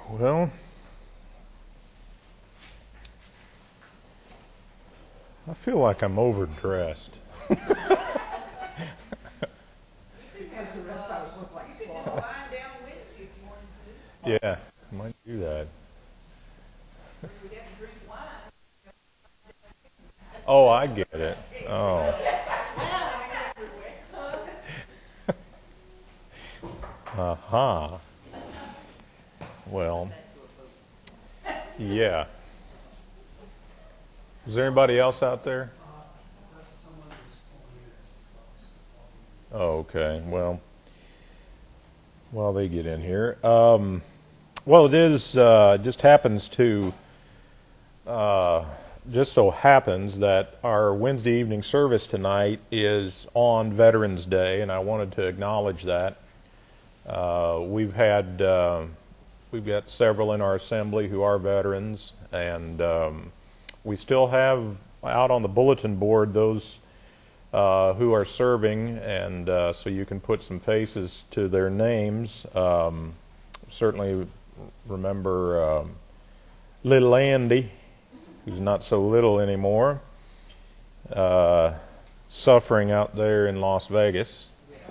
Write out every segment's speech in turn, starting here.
Well, I feel like I'm overdressed. Because the rest of us look like You could just swabs. lie down Wednesday if you wanted to. Yeah, I might do that. We'd have to drink wine. Oh, I get it. Oh. Uh-huh. Well, yeah. Is there anybody else out there? Oh, okay. Well, while they get in here. Well, it is, just happens to, just so happens that our Wednesday evening service tonight is on Veterans Day, and I wanted to acknowledge that. We've got several in our assembly who are veterans, and we still have out on the bulletin board those who are serving, and so you can put some faces to their names. Certainly remember little Andy, who's not so little anymore, suffering out there in Las Vegas.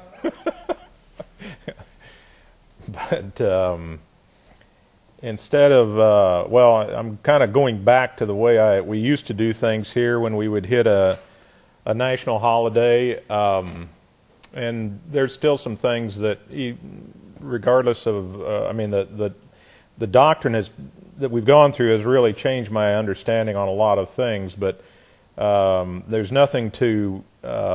But instead of, well, I'm kind of going back to the way we used to do things here when we would hit a national holiday, and there's still some things that, regardless of, I mean, the doctrine that we've gone through has really changed my understanding on a lot of things, but there's nothing to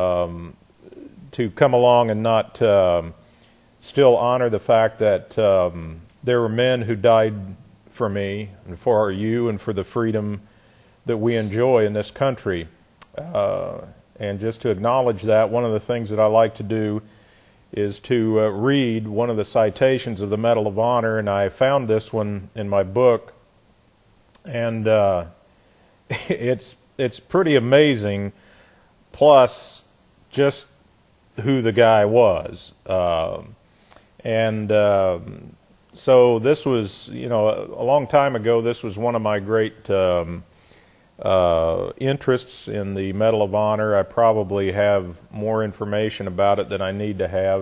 come along and not still honor the fact that there were men who died for me and for you and for the freedom that we enjoy in this country. And just to acknowledge that, one of the things that I like to do is to read one of the citations of the Medal of Honor, and I found this one in my book, and it's pretty amazing, plus just who the guy was. So this was, a long time ago, this was one of my great interests in the Medal of Honor. I probably have more information about it than I need to have.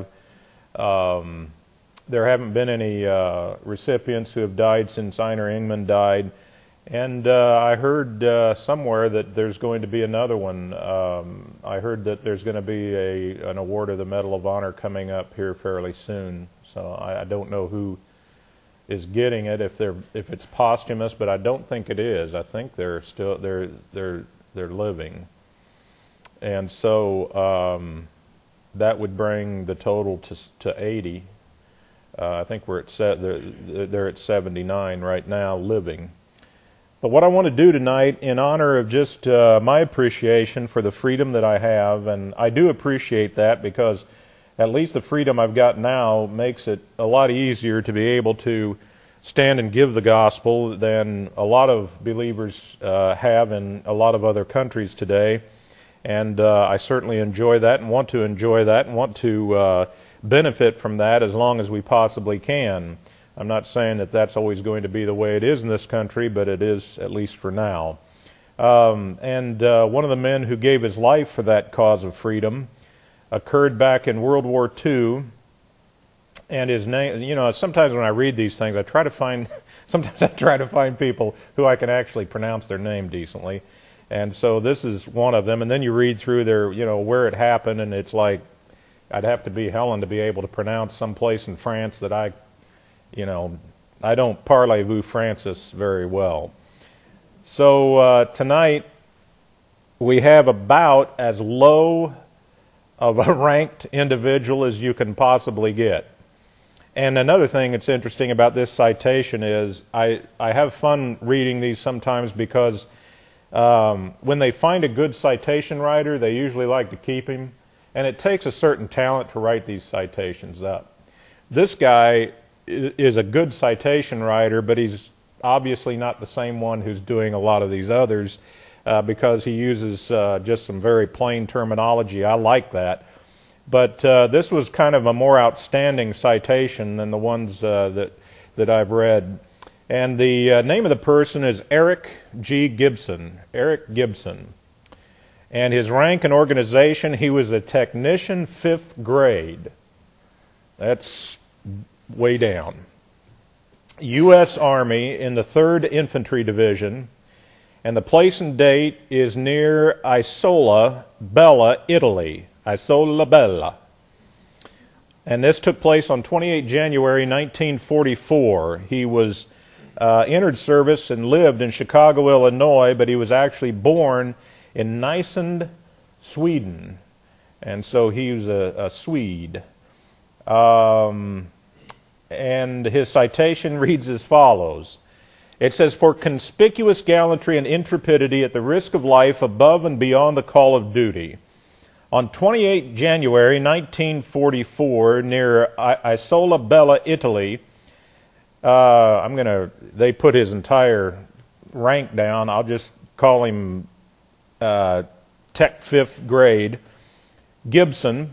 There haven't been any recipients who have died since Einar Ingman died, and I heard somewhere that there's going to be another one. I heard that there's going to be an award of the Medal of Honor coming up here fairly soon. So I don't know who is getting it, if it's posthumous, but I don't think it is. I think they're living, and so that would bring the total to 80. I think they're at 79 right now, living. But what I want to do tonight, in honor of just my appreciation for the freedom that I have, and I do appreciate that because at least the freedom I've got now makes it a lot easier to be able to stand and give the gospel than a lot of believers have in a lot of other countries today. And I certainly enjoy that and want to enjoy that and want to benefit from that as long as we possibly can. I'm not saying that that's always going to be the way it is in this country, but it is, at least for now. One of the men who gave his life for that cause of freedom occurred back in World War II, and his name, sometimes when I read these things, sometimes I try to find people who I can actually pronounce their name decently, and so this is one of them, and then you read through their, where it happened, and it's like, I'd have to be Helen to be able to pronounce some place in France that I don't parlez-vous Francis very well. So tonight, we have about as low of a ranked individual as you can possibly get. And another thing that's interesting about this citation is I have fun reading these sometimes because when they find a good citation writer, they usually like to keep him. And it takes a certain talent to write these citations up. This guy is a good citation writer, but he's obviously not the same one who's doing a lot of these others because he uses just some very plain terminology. I like that. But this was kind of a more outstanding citation than the ones that I've read. And the name of the person is Eric G. Gibson. Eric Gibson. And his rank and organization, he was a technician 5th grade. That's way down. U.S. Army in the 3rd Infantry Division. And the place and date is near Isola Bella, Italy. Isola Bella. And this took place on 28 January 1944. He was entered service and lived in Chicago, Illinois, but he was actually born in Nysund, Sweden. And so he was a Swede. And his citation reads as follows. It says, "For conspicuous gallantry and intrepidity at the risk of life above and beyond the call of duty. On 28 January 1944, near Isola Bella, Italy," they put his entire rank down. I'll just call him Tech 5th grade. Gibson,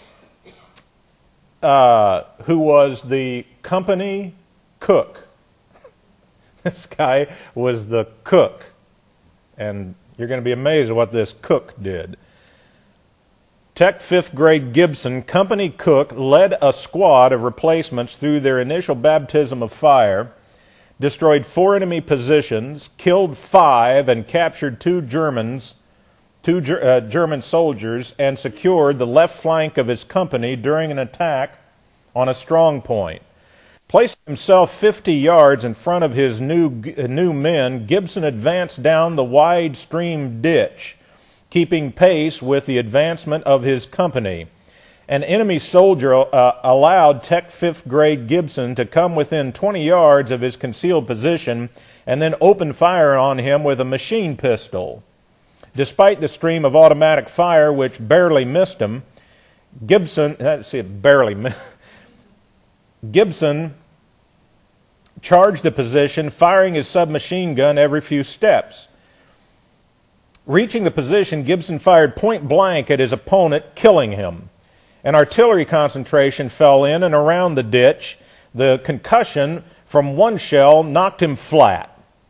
who was the company cook. This guy was the cook. And you're going to be amazed at what this cook did. Tech 5th grade Gibson, company cook, led a squad of replacements through their initial baptism of fire, destroyed 4 enemy positions, killed 5, and captured 2 German soldiers, and secured the left flank of his company during an attack on a strong point. Placing himself 50 yards in front of his new men, Gibson advanced down the wide stream ditch, keeping pace with the advancement of his company. An enemy soldier allowed Tech 5th grade Gibson to come within 20 yards of his concealed position and then opened fire on him with a machine pistol. Despite the stream of automatic fire, which barely missed him, Gibson charged the position, firing his submachine gun every few steps. Reaching the position, Gibson fired point blank at his opponent, killing him. An artillery concentration fell in and around the ditch. The concussion from one shell knocked him flat.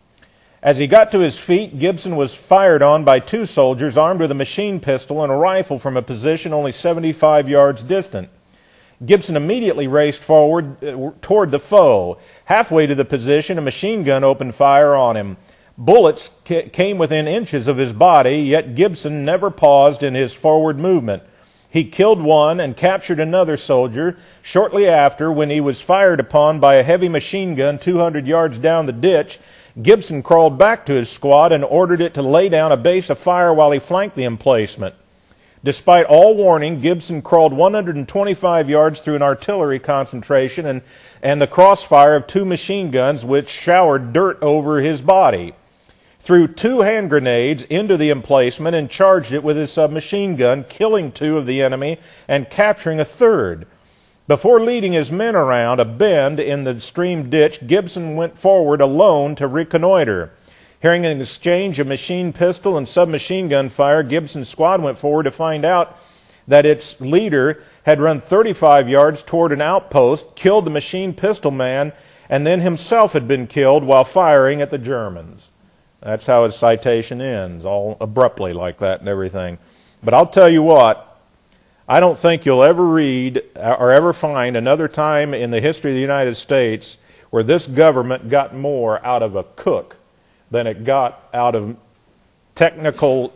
As he got to his feet, Gibson was fired on by 2 soldiers armed with a machine pistol and a rifle from a position only 75 yards distant. Gibson immediately raced forward toward the foe. Halfway to the position, a machine gun opened fire on him. Bullets came within inches of his body, yet Gibson never paused in his forward movement. He killed 1 and captured another soldier. Shortly after, when he was fired upon by a heavy machine gun 200 yards down the ditch, Gibson crawled back to his squad and ordered it to lay down a base of fire while he flanked the emplacement. Despite all warning, Gibson crawled 125 yards through an artillery concentration and the crossfire of 2 machine guns, which showered dirt over his body. Threw 2 hand grenades into the emplacement and charged it with his submachine gun, killing 2 of the enemy and capturing a 3rd. Before leading his men around a bend in the stream ditch, Gibson went forward alone to reconnoiter. Hearing an exchange of machine pistol and submachine gun fire, Gibson's squad went forward to find out that its leader had run 35 yards toward an outpost, killed the machine pistol man, and then himself had been killed while firing at the Germans. That's how his citation ends, all abruptly like that and everything. But I'll tell you what, I don't think you'll ever read or ever find another time in the history of the United States where this government got more out of a cook than it got out of technician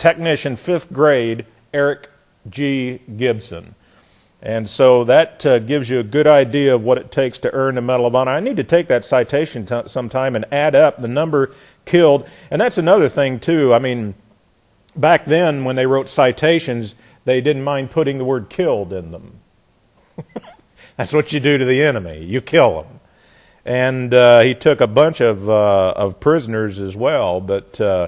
5th grade Eric G. Gibson. And so that gives you a good idea of what it takes to earn the Medal of Honor. I need to take that citation sometime and add up the number killed. And that's another thing, too. I mean, back then when they wrote citations, they didn't mind putting the word killed in them. That's what you do to the enemy. You kill them. And he took a bunch of prisoners as well, but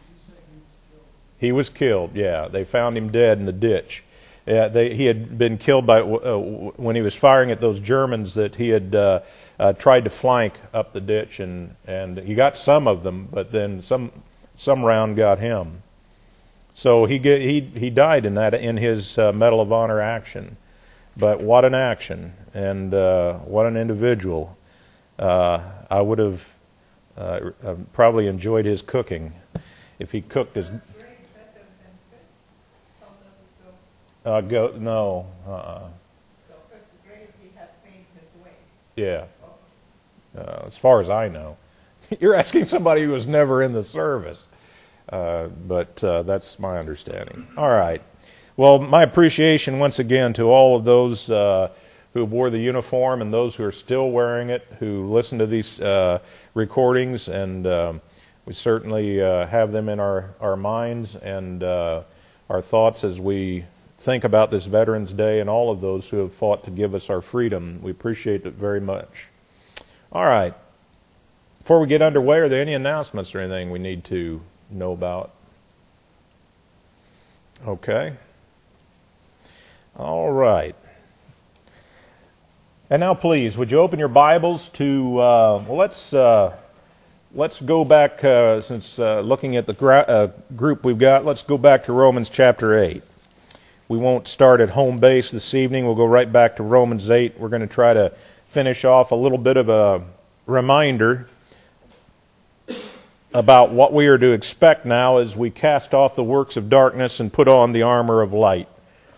he was killed, yeah. They found him dead in the ditch. He had been killed by when he was firing at those Germans that he had tried to flank up the ditch, and he got some of them, but then some round got him. So he died in his Medal of Honor action. But what an action, and what an individual. I would have probably enjoyed his cooking if he cooked as. No. So first the grave he had paid his way. Yeah. As far as I know. You're asking somebody who was never in the service. But that's my understanding. All right. Well, my appreciation once again to all of those who wore the uniform and those who are still wearing it, who listen to these recordings, and we certainly have them in our minds and our thoughts as we think about this Veterans Day and all of those who have fought to give us our freedom. We appreciate it very much. All right. Before we get underway, are there any announcements or anything we need to know about? Okay. All right. And now, please, would you open your Bibles to, let's go back, since looking at the group we've got, let's go back to Romans chapter 8. We won't start at home base this evening. We'll go right back to Romans 8. We're going to try to finish off a little bit of a reminder about what we are to expect now as we cast off the works of darkness and put on the armor of light.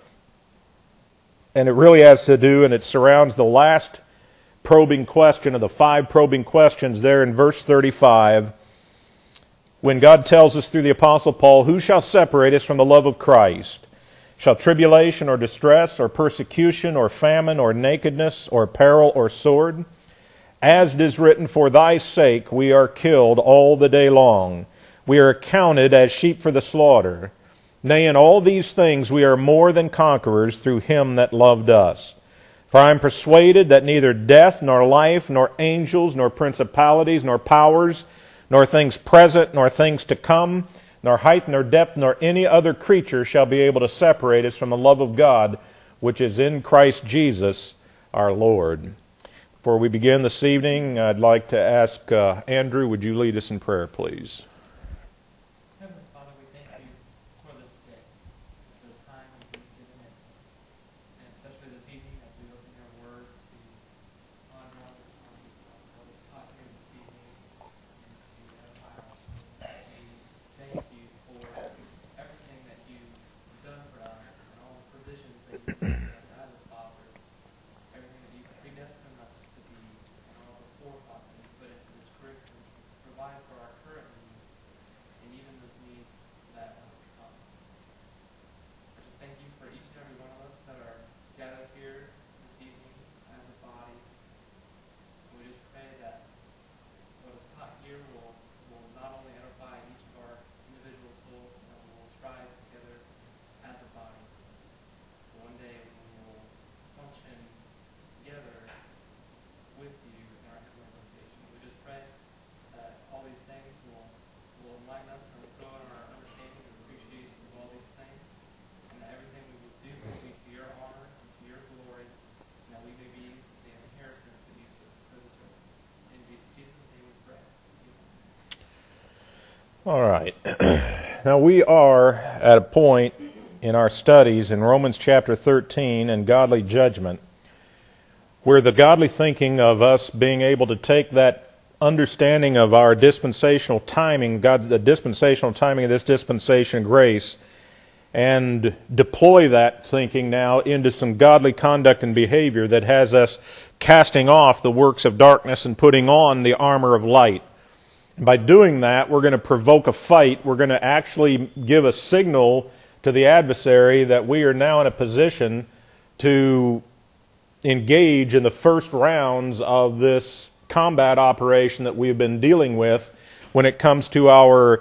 And it really has to do, and it surrounds the last probing question of the 5 probing questions there in verse 35, when God tells us through the Apostle Paul, "Who shall separate us from the love of Christ? Shall tribulation or distress or persecution or famine or nakedness or peril or sword? As it is written, for thy sake we are killed all the day long. We are accounted as sheep for the slaughter. Nay, in all these things we are more than conquerors through him that loved us. For I am persuaded that neither death, nor life, nor angels, nor principalities, nor powers, nor things present, nor things to come, nor height, nor depth, nor any other creature shall be able to separate us from the love of God, which is in Christ Jesus our Lord." Before we begin this evening, I'd like to ask Andrew, would you lead us in prayer, please? Heavenly Father, we thank you for this day, for the time that you've given it, and especially this evening as we open your word to honor and what is taught here this evening and to edify our souls. We thank you for everything that you've done for us and all the provisions that you've given us as a Father, everything that you've predestined us to be, and all the forethought that you put into this curriculum to provide for our current needs and even those needs that are to come. I just thank you for each and every one of us that are gathered here this evening as a body. And we just pray that what is taught here will not only edify each of our individual souls, but that we will strive together as a body. One day we will function together with you in our heavenly location. We just pray that all these things will enlighten us and grow in our understanding and appreciation of all these things, and that everything we will do will be to your honor and to your glory, and that we may be the inheritance that you so deserve. In Jesus' name we pray. Amen. All right. Now we are at a point in our studies in Romans chapter 13 and godly judgment, where the godly thinking of us being able to take that understanding of our dispensational timing, the dispensational timing of this dispensation grace, and deploy that thinking now into some godly conduct and behavior that has us casting off the works of darkness and putting on the armor of light. And by doing that, we're going to provoke a fight. We're going to actually give a signal to the adversary that we are now in a position to engage in the first rounds of this combat operation that we've been dealing with when it comes to our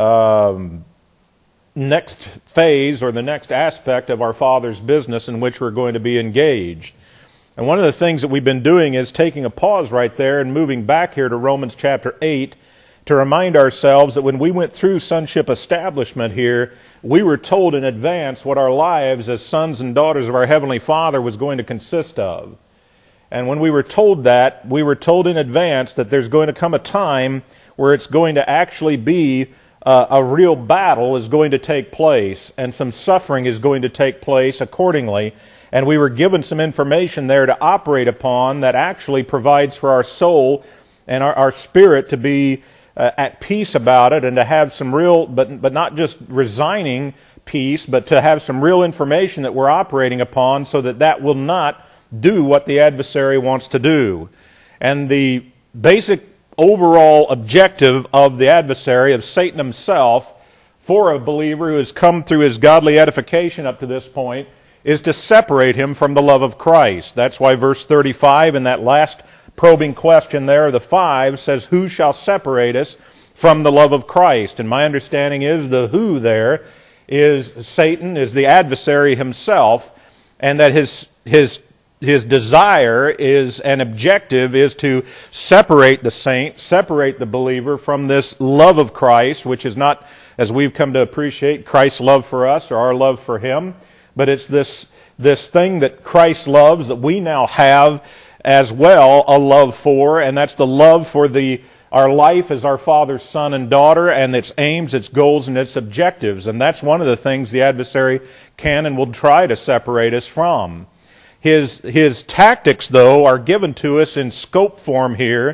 next phase or the next aspect of our Father's business in which we're going to be engaged. And one of the things that we've been doing is taking a pause right there and moving back here to Romans chapter 8 to remind ourselves that when we went through sonship establishment here, we were told in advance what our lives as sons and daughters of our Heavenly Father was going to consist of. And when we were told that, we were told in advance that there's going to come a time where it's going to actually be a real battle is going to take place, and some suffering is going to take place accordingly. And we were given some information there to operate upon that actually provides for our soul and our spirit to be at peace about it, and to have some real, but not just resigning peace, but to have some real information that we're operating upon, so that that will not do what the adversary wants to do. And the basic overall objective of the adversary, of Satan himself, for a believer who has come through his godly edification up to this point, is to separate him from the love of Christ. That's why verse 35 in that last probing question there, the 5, says, "Who shall separate us from the love of Christ?" And my understanding is the who there is Satan, is the adversary himself, and that his desire is, an objective is to separate the saint, separate the believer from this love of Christ, which is not, as we've come to appreciate, Christ's love for us or our love for him, but it's this thing that Christ loves that we now have as well a love for, and that's the love for our life as our Father's son and daughter, and its aims, its goals, and its objectives. And that's one of the things the adversary can and will try to separate us from. His tactics, though, are given to us in scope form here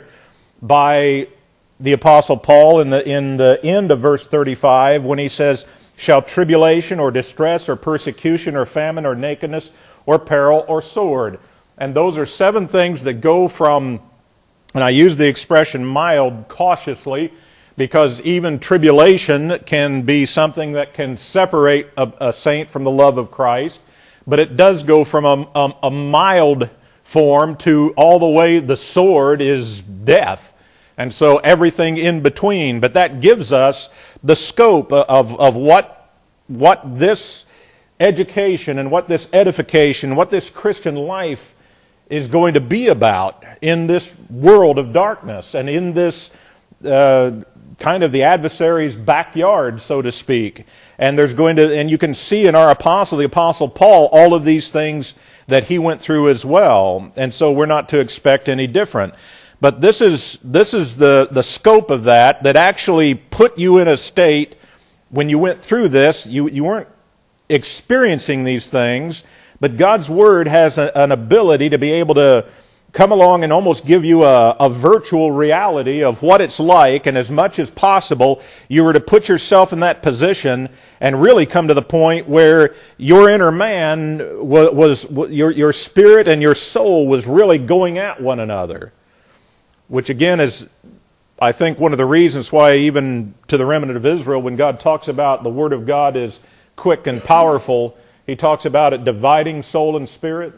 by the Apostle Paul in the end of verse 35, when he says, "Shall tribulation or distress or persecution or famine or nakedness or peril or sword?" And those are 7 things that go from, and I use the expression mild cautiously, because even tribulation can be something that can separate a saint from the love of Christ. But it does go from a mild form to all the way the sword is death. And so everything in between. But that gives us the scope of what this education and what this edification, what this Christian life is going to be about in this world of darkness and in this kind of the adversary's backyard, so to speak. And and you can see in our apostle, the Apostle Paul, all of these things that he went through as well. And so we're not to expect any different. But this is the scope of that actually put you in a state, when you went through this, you weren't experiencing these things, but God's Word has an ability to be able to come along and almost give you a virtual reality of what it's like, and as much as possible, you were to put yourself in that position and really come to the point where your inner man your spirit and your soul was really going at one another. Which again is, I think, one of the reasons why even to the remnant of Israel, when God talks about the Word of God is quick and powerful, He talks about it dividing soul and spirit.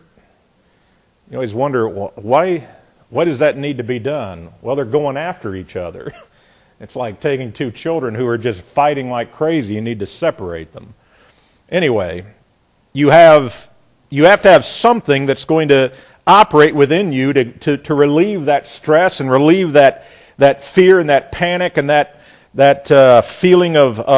You always wonder, why does that need to be done? Well, they're going after each other. It's like taking 2 children who are just fighting like crazy. You need to separate them. Anyway, you have to have something that's going to operate within you to relieve that stress and relieve that fear and that panic and that feeling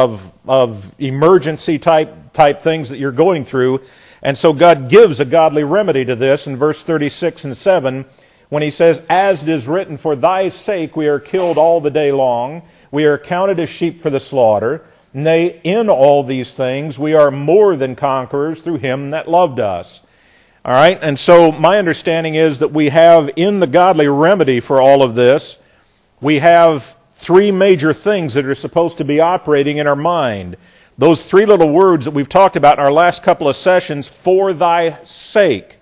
of emergency type things that you're going through. And so God gives a godly remedy to this in verse 36 and 7 when He says, "As it is written, for thy sake we are killed all the day long. We are counted as sheep for the slaughter. Nay, in all these things we are more than conquerors through Him that loved us." All right, and so my understanding is that we have in the godly remedy for all of this, we have 3 major things that are supposed to be operating in our mind. Those 3 little words that we've talked about in our last couple of sessions, "for thy sake."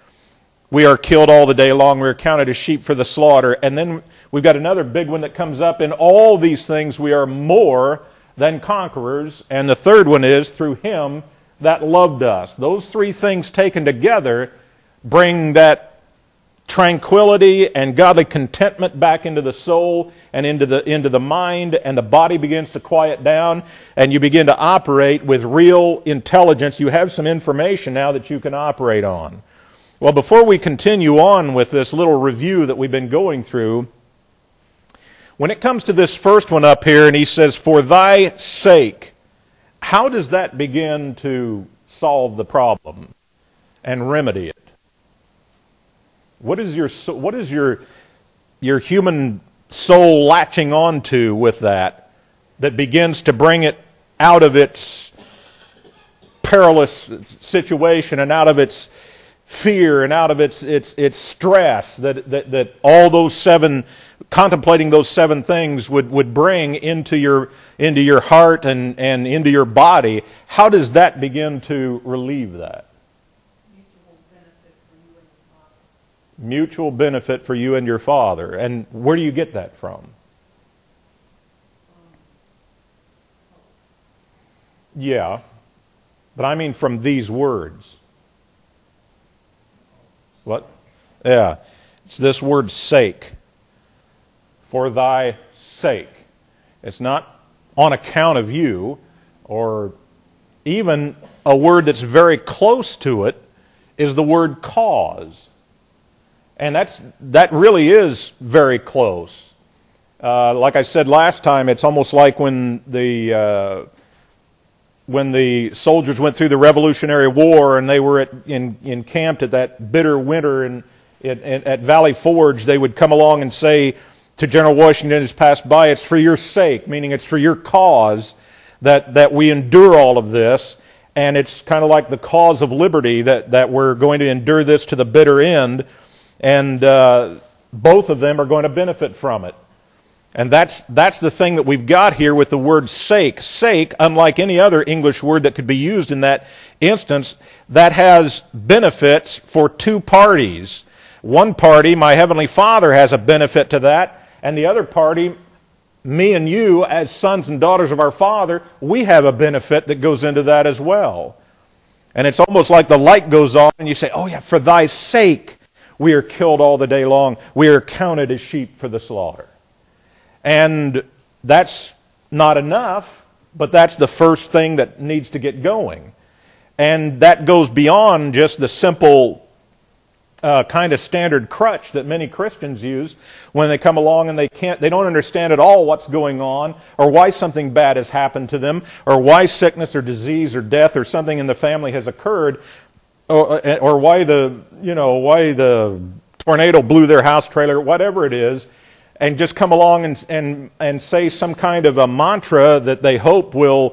We are killed all the day long. We are counted as sheep for the slaughter. And then we've got another big one that comes up. In all these things we are more than conquerors. And the third one is through Him that loved us. Those 3 things taken together bring that tranquility and godly contentment back into the soul and into the mind, and the body begins to quiet down, and you begin to operate with real intelligence. You have some information now that you can operate on. Well, before we continue on with this little review that we've been going through, when it comes to this first one up here, and he says, "For thy sake," how does that begin to solve the problem and remedy it? What is your human soul latching onto with that begins to bring it out of its perilous situation and out of its fear and out of its stress that all those 7 contemplating those 7 things would bring into your heart and into your body, how does that begin to relieve that? Mutual benefit for you and your Father. And where do you get that from? Yeah, but I mean from these words. What? Yeah, it's this word sake. For thy sake. It's not on account of you, or even a word that's very close to it is the word cause. And that really is very close. Like I said last time, it's almost like when the soldiers went through the Revolutionary War and they were encamped at that bitter winter at Valley Forge, they would come along and say to General Washington as passed by, it's for your sake, meaning it's for your cause that we endure all of this. And it's kind of like the cause of liberty that we're going to endure this to the bitter end. And both of them are going to benefit from it. And that's the thing that we've got here with the word sake. Sake, unlike any other English word that could be used in that instance, that has benefits for 2 parties. One party, my Heavenly Father, has a benefit to that. And the other party, me and you, as sons and daughters of our Father, we have a benefit that goes into that as well. And it's almost like the light goes on and you say, oh yeah, for thy sake we are killed all the day long. We are counted as sheep for the slaughter. And that's not enough, but that's the first thing that needs to get going. And that goes beyond just the simple kind of standard crutch that many Christians use when they come along and they don't understand at all what's going on, or why something bad has happened to them, or why sickness or disease or death or something in the family has occurred, or why the tornado blew their house trailer, whatever it is, and just come along and say some kind of a mantra that they hope will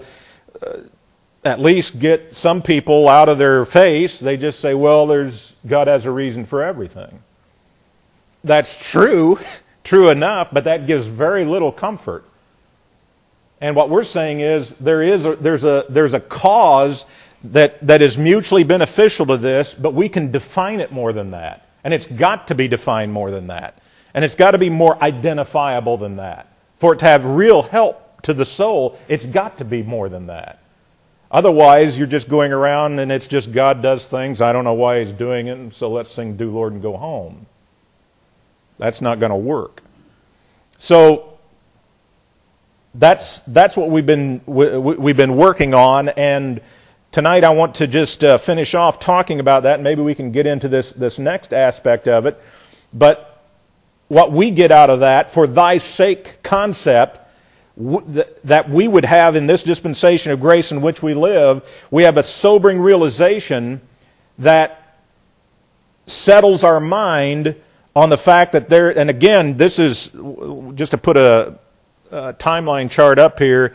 at least get some people out of their face. They just say, well, God has a reason for everything. That's true enough, but that gives very little comfort. And what we're saying is there's a cause that is mutually beneficial to this, but we can define it more than that. And it's got to be defined more than that. And it's got to be more identifiable than that. For it to have real help to the soul, it's got to be more than that. Otherwise, you're just going around and it's just God does things. I don't know why He's doing it, so let's sing Do Lord and go home. That's not going to work. So that's what we've been working on, and tonight I want to just finish off talking about that. Maybe we can get into this next aspect of it. But what we get out of that, for thy sake concept, that we would have in this dispensation of grace in which we live, we have a sobering realization that settles our mind on the fact that and again, this is, just to put a timeline chart up here,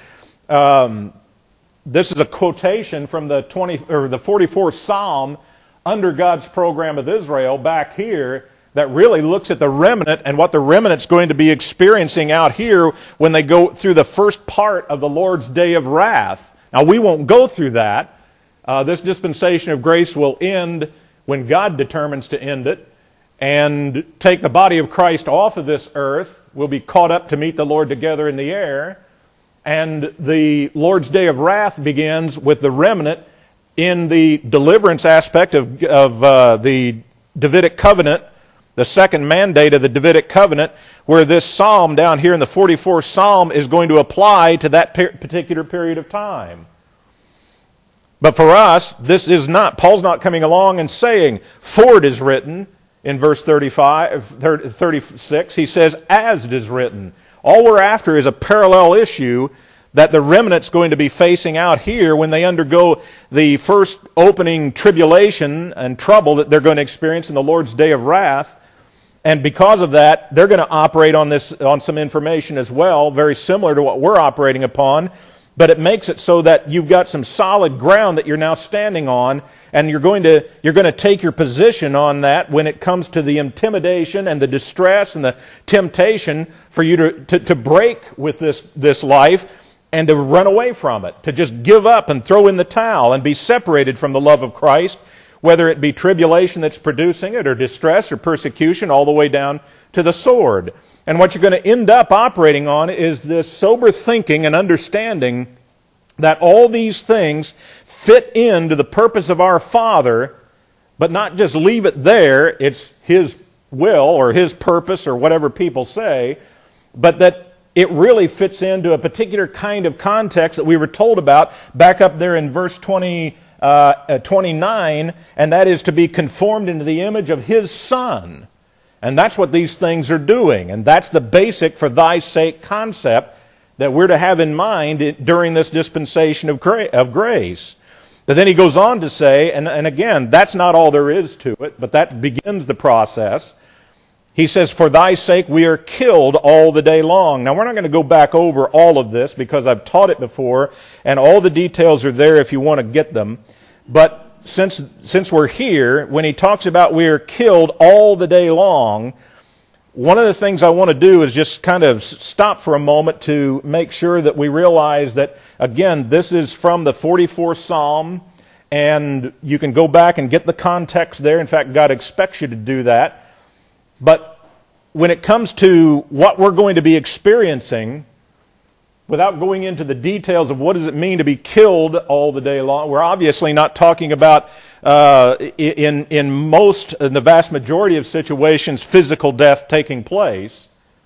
this is a quotation from the 44th Psalm under God's program of Israel back here, that really looks at the remnant and what the remnant's going to be experiencing out here when they go through the first part of the Lord's day of wrath. Now, we won't go through that. This dispensation of grace will end when God determines to end it and take the body of Christ off of this earth. We'll be caught up to meet the Lord together in the air. And the Lord's day of wrath begins with the remnant in the deliverance aspect of the Davidic covenant, the second mandate of the Davidic covenant, where this psalm down here in the 44th Psalm is going to apply to that particular period of time. But for us, this is not. Paul's not coming along and saying, for it is written, in verse 36, he says, as it is written. All we're after is a parallel issue that the remnant's going to be facing out here when they undergo the first opening tribulation and trouble that they're going to experience in the Lord's day of wrath. And because of that, they're going to operate on some information as well, very similar to what we're operating upon. but it makes it so that you've got some solid ground that you're now standing on, and you're going to take your position on that when it comes to the intimidation and the distress and the temptation for you to break with this life and to run away from it, to just give up and throw in the towel and be separated from the love of Christ, whether it be tribulation that's producing it, or distress or persecution, all the way down to the sword. And what you're going to end up operating on is this sober thinking and understanding that all these things fit into the purpose of our Father, but not just leave it there, it's His will or His purpose or whatever people say, but that it really fits into a particular kind of context that we were told about back up there in verse 29, and that is to be conformed into the image of His Son. And that's what these things are doing. And that's the basic for thy sake concept that we're to have in mind during this dispensation of grace. But then he goes on to say, and again, that's not all there is to it, but that begins the process. He says, for thy sake we are killed all the day long. Now, we're not going to go back over all of this because I've taught it before, and all the details are there if you want to get them. But since we're here, when he talks about we are killed all the day long, one of the things I want to do is just kind of stop for a moment to make sure that we realize that, again, this is from the 44th Psalm, and you can go back and get the context there. In fact, God expects you to do that. But when it comes to what we're going to be experiencing, without going into the details of what does it mean to be killed all the day long, we're obviously not talking about, in the vast majority of situations, physical death taking place.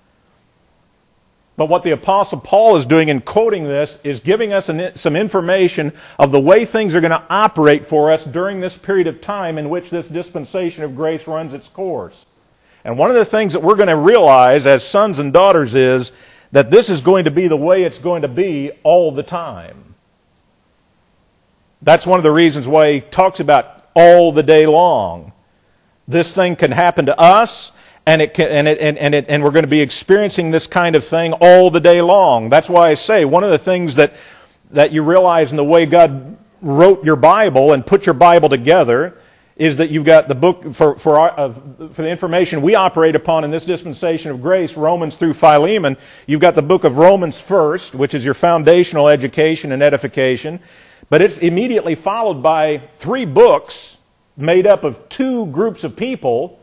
But what the Apostle Paul is doing in quoting this is giving us some information of the way things are going to operate for us during this period of time in which this dispensation of grace runs its course. And one of the things that we're going to realize as sons and daughters is that this is going to be the way it's going to be all the time. That's one of the reasons why he talks about all the day long. This thing can happen to us, and we're going to be experiencing this kind of thing all the day long. That's why I say one of the things that you realize in the way God wrote your Bible and put your Bible together is that you've got the book for the information we operate upon in this dispensation of grace, Romans through Philemon. You've got the book of Romans first, which is your foundational education and edification. But it's immediately followed by 3 books made up of 2 groups of people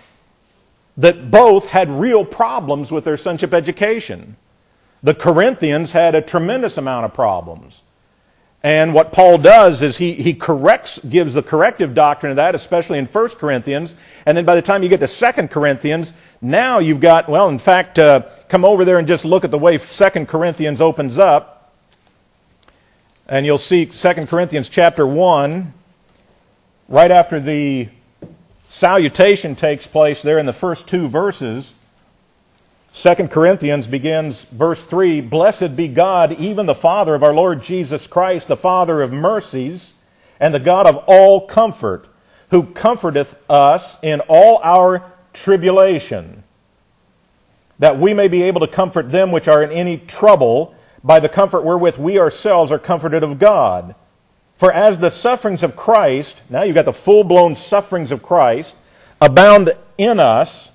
that both had real problems with their sonship education. The Corinthians had a tremendous amount of problems. And what Paul does is he gives the corrective doctrine of that, especially in 1 Corinthians. And then by the time you get to 2 Corinthians, now you've got, well, in fact, come over there and just look at the way 2 Corinthians opens up. And you'll see 2 Corinthians chapter 1, right after the salutation takes place there in the first 2 verses. 2 Corinthians begins, verse 3, Blessed be God, even the Father of our Lord Jesus Christ, the Father of mercies, and the God of all comfort, who comforteth us in all our tribulation, that we may be able to comfort them which are in any trouble, by the comfort wherewith we ourselves are comforted of God. For as the sufferings of Christ, now you've got the full-blown sufferings of Christ, abound in us.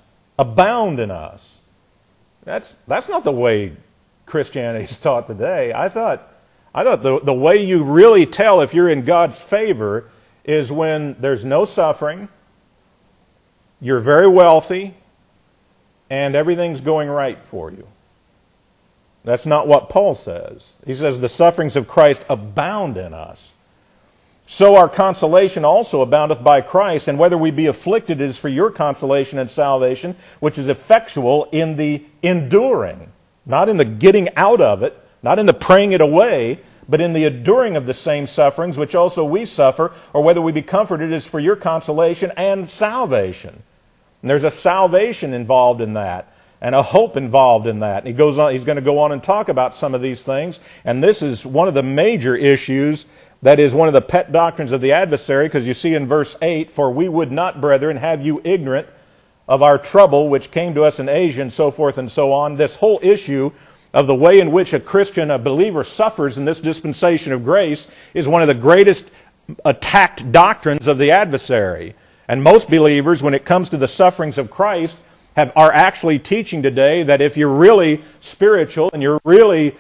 That's not the way Christianity is taught today. I thought the way you really tell if you're in God's favor is when there's no suffering, you're very wealthy, and everything's going right for you. That's not what Paul says. He says the sufferings of Christ abound in us. So our consolation also aboundeth by Christ, and whether we be afflicted is for your consolation and salvation, which is effectual in the enduring, not in the getting out of it, not in the praying it away, but in the enduring of the same sufferings, which also we suffer, or whether we be comforted is for your consolation and salvation. And there's a salvation involved in that, and a hope involved in that. And he goes on, he's going to go on and talk about some of these things, and this is one of the major issues. That is one of the pet doctrines of the adversary, because you see in verse 8, For we would not, brethren, have you ignorant of our trouble which came to us in Asia, and so forth and so on. This whole issue of the way in which a Christian, a believer, suffers in this dispensation of grace is one of the greatest attacked doctrines of the adversary. And most believers, when it comes to the sufferings of Christ, are actually teaching today that if you're really spiritual and you're really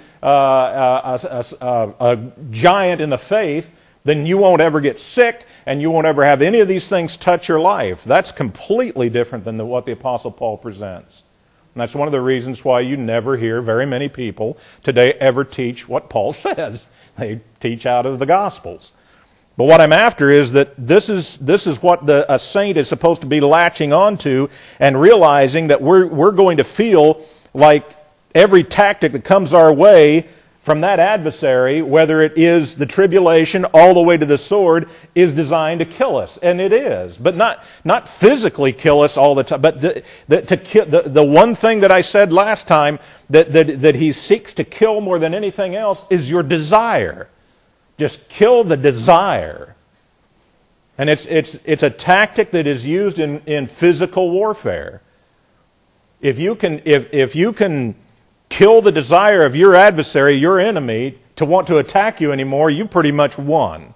a giant in the faith, then you won't ever get sick and you won't ever have any of these things touch your life. That's completely different than what the Apostle Paul presents. And that's one of the reasons why you never hear very many people today ever teach what Paul says. They teach out of the Gospels. But what I'm after is that this is what a saint is supposed to be latching onto and realizing that we're going to feel like every tactic that comes our way from that adversary, whether it is the tribulation all the way to the sword, is designed to kill us. And it is. But not physically kill us all the time. But the one thing that I said last time that he seeks to kill more than anything else is your desire. Just kill the desire. And it's a tactic that is used in physical warfare. If you can kill the desire of your adversary, your enemy, to want to attack you anymore, you've pretty much won.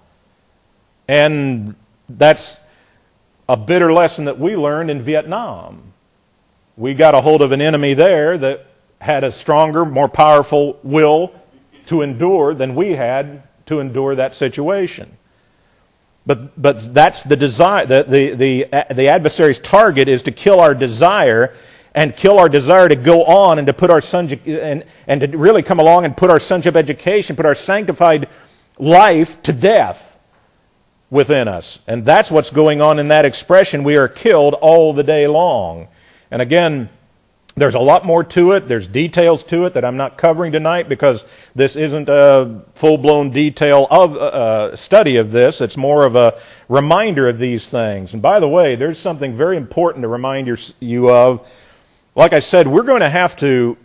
And that's a bitter lesson that we learned in Vietnam. We got a hold of an enemy there that had a stronger, more powerful will to endure than we had to endure that situation. But that's the desire. The adversary's target is to kill our desire, and kill our desire to go on and to put our sonship and to really come along and put our sonship education, put our sanctified life to death within us. And that's what's going on in that expression. We are killed all the day long. And again, there's a lot more to it. There's details to it that I'm not covering tonight because this isn't a full-blown detail of study of this. It's more of a reminder of these things. And by the way, there's something very important to remind you of. Like I said, we're going to have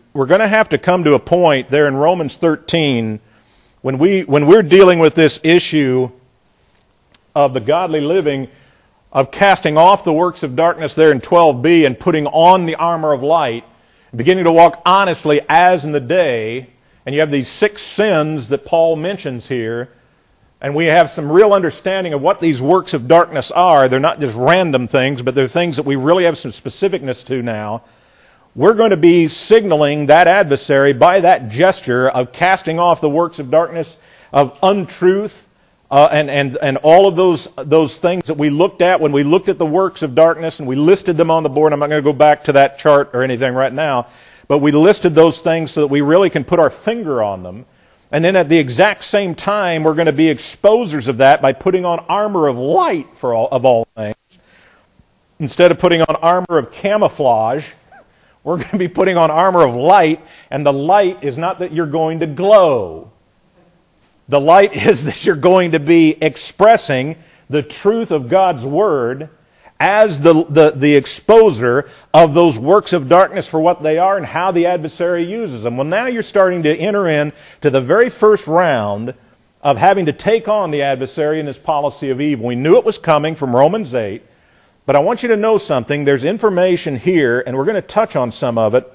to come to a point there in Romans 13 when we're dealing with this issue of the godly living, of casting off the works of darkness there in 12b and putting on the armor of light, beginning to walk honestly as in the day. And you have these 6 sins that Paul mentions here, and we have some real understanding of what these works of darkness are. They're not just random things, but they're things that we really have some specificness to now. We're going to be signaling that adversary by that gesture of casting off the works of darkness, of untruth, and all of those things that we looked at when we looked at the works of darkness, and we listed them on the board. I'm not going to go back to that chart or anything right now, but we listed those things so that we really can put our finger on them. And then at the exact same time, we're going to be exposers of that by putting on armor of light of all things. Instead of putting on armor of camouflage, we're going to be putting on armor of light, and the light is not that you're going to glow. The light is that you're going to be expressing the truth of God's Word as the exposer of those works of darkness for what they are and how the adversary uses them. Well, now you're starting to enter into the very first round of having to take on the adversary and his policy of evil. We knew it was coming from Romans 8. But I want you to know something. There's information here, and we're going to touch on some of it,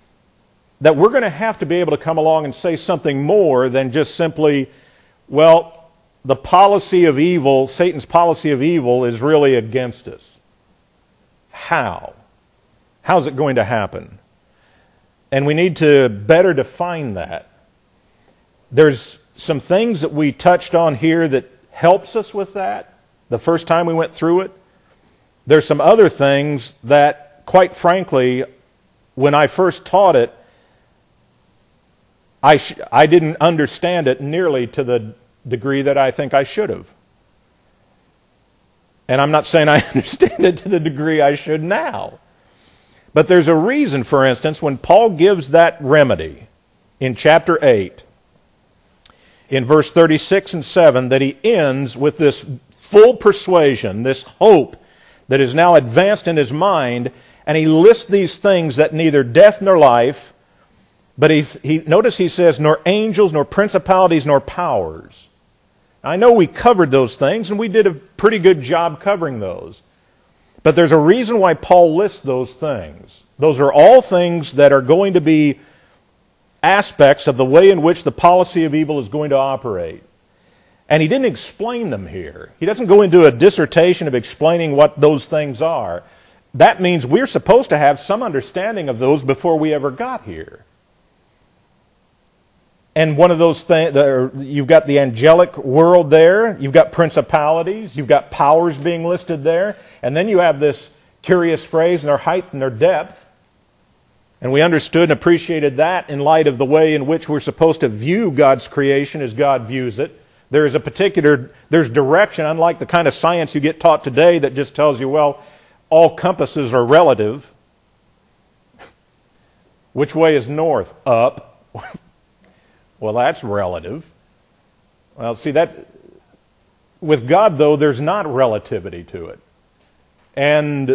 that we're going to have to be able to come along and say something more than just simply, well, the policy of evil, Satan's policy of evil, is really against us. How? How's it going to happen? And we need to better define that. There's some things that we touched on here that helps us with that the first time we went through it. There's some other things that, quite frankly, when I first taught it, I didn't understand it nearly to the degree that I think I should have. And I'm not saying I understand it to the degree I should now. But there's a reason, for instance, when Paul gives that remedy in chapter 8, in verse 36 and 7, that he ends with this full persuasion, this hope that is now advanced in his mind, and he lists these things that neither death nor life, but notice he says, nor angels, nor principalities, nor powers. I know we covered those things, and we did a pretty good job covering those. But there's a reason why Paul lists those things. Those are all things that are going to be aspects of the way in which the policy of evil is going to operate. And he didn't explain them here. He doesn't go into a dissertation of explaining what those things are. That means we're supposed to have some understanding of those before we ever got here. And one of those things, you've got the angelic world there, you've got principalities, you've got powers being listed there, and then you have this curious phrase, their height and their depth. And we understood and appreciated that in light of the way in which we're supposed to view God's creation as God views it. There's direction, unlike the kind of science you get taught today that just tells you, well, all compasses are relative. Which way is north? Up. Well, that's relative. Well, see, that with God, though, there's not relativity to it. And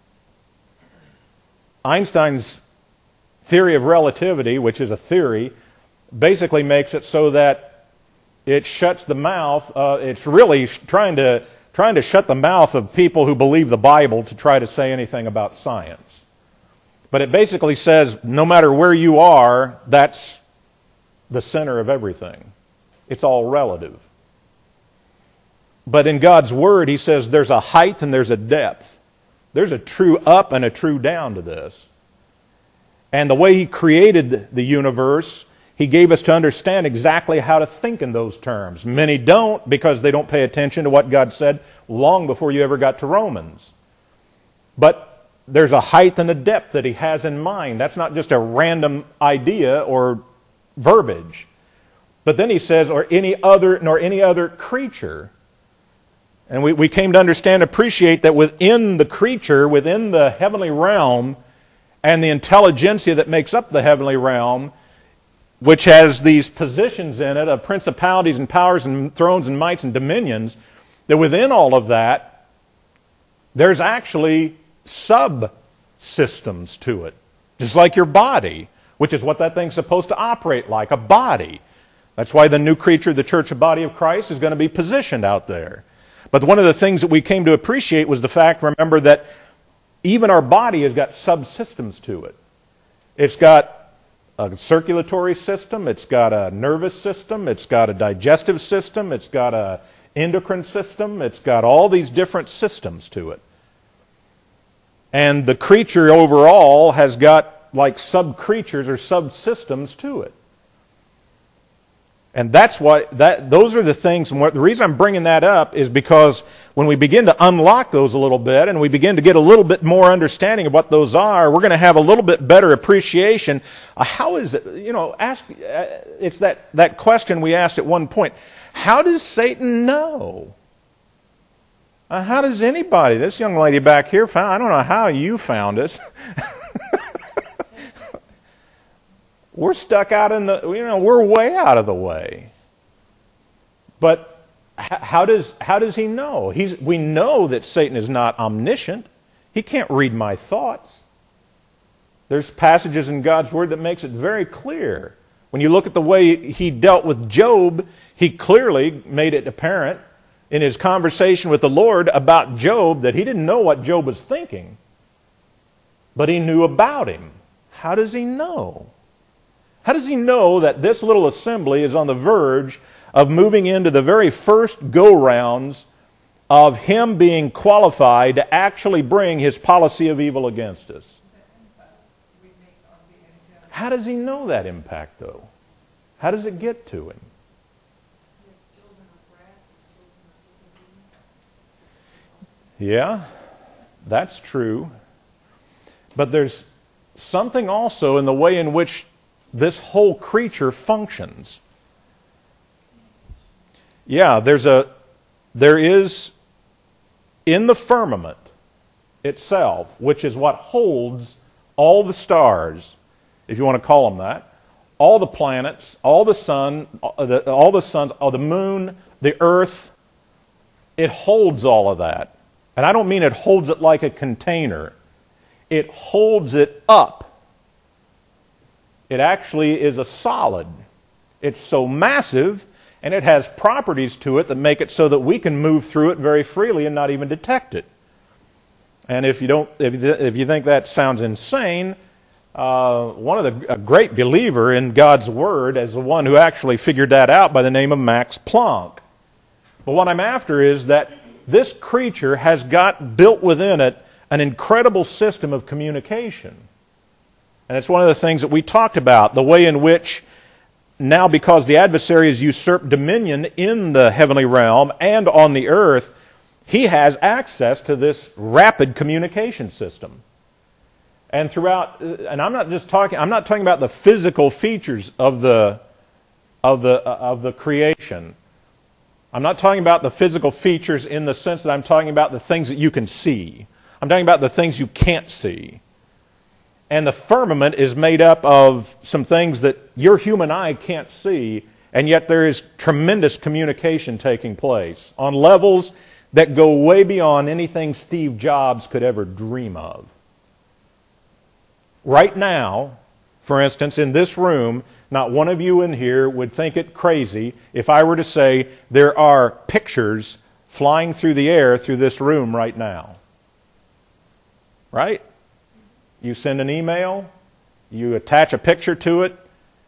Einstein's theory of relativity, which is a theory, basically makes it so that it shuts the mouth. It's really trying to shut the mouth of people who believe the Bible to try to say anything about science. But it basically says no matter where you are, that's the center of everything. It's all relative. But in God's Word, He says there's a height and there's a depth. There's a true up and a true down to this. And the way He created the universe, He gave us to understand exactly how to think in those terms. Many don't because they don't pay attention to what God said long before you ever got to Romans. But there's a height and a depth that He has in mind. That's not just a random idea or verbiage. But then He says, nor any other creature. And we came to understand, appreciate that within the creature, within the heavenly realm, and the intelligentsia that makes up the heavenly realm, which has these positions in it of principalities and powers and thrones and mights and dominions, that within all of that, there's actually subsystems to it. Just like your body, which is what that thing's supposed to operate like, a body. That's why the new creature, the church of body of Christ, is going to be positioned out there. But one of the things that we came to appreciate was the fact, remember, that even our body has got subsystems to it. It's got a circulatory system, it's got a nervous system, it's got a digestive system, it's got an endocrine system, it's got all these different systems to it. And the creature overall has got like sub-creatures or subsystems to it. And that's those are the things, and the reason I'm bringing that up is because when we begin to unlock those a little bit and we begin to get a little bit more understanding of what those are, we're going to have a little bit better appreciation. How is it, it's that question we asked at one point. How does Satan know? How does anybody, this young lady back here I don't know how you found us. We're stuck out in we're way out of the way. But how does he know? We know that Satan is not omniscient. He can't read my thoughts. There's passages in God's Word that makes it very clear. When you look at the way he dealt with Job, he clearly made it apparent in his conversation with the Lord about Job that he didn't know what Job was thinking, but he knew about him. How does he know? How does he know that this little assembly is on the verge of moving into the very first go-rounds of him being qualified to actually bring his policy of evil against us? How does he know that impact, though? How does it get to him? Yeah, that's true. But there's something also in the way in which this whole creature functions. Yeah, there is in the firmament itself, which is what holds all the stars, if you want to call them that, all the planets, all the sun, all the suns, all the moon, the earth. It holds all of that. And I don't mean it holds it like a container. It holds it up. It actually is a solid. It's so massive, and it has properties to it that make it so that we can move through it very freely and not even detect it. And if you think that sounds insane, a great believer in God's Word as the one who actually figured that out, by the name of Max Planck. But what I'm after is that this creature has got built within it an incredible system of communication. And it's one of the things that we talked about, the way in which now, because the adversary has usurped dominion in the heavenly realm and on the earth, he has access to this rapid communication system. And throughout, and I'm not talking about the physical features of the creation. I'm not talking about the physical features in the sense that I'm talking about the things that you can see. I'm talking about the things you can't see. And the firmament is made up of some things that your human eye can't see, and yet there is tremendous communication taking place on levels that go way beyond anything Steve Jobs could ever dream of. Right now, for instance, in this room, not one of you in here would think it crazy if I were to say there are pictures flying through the air through this room right now. Right? You send an email, you attach a picture to it,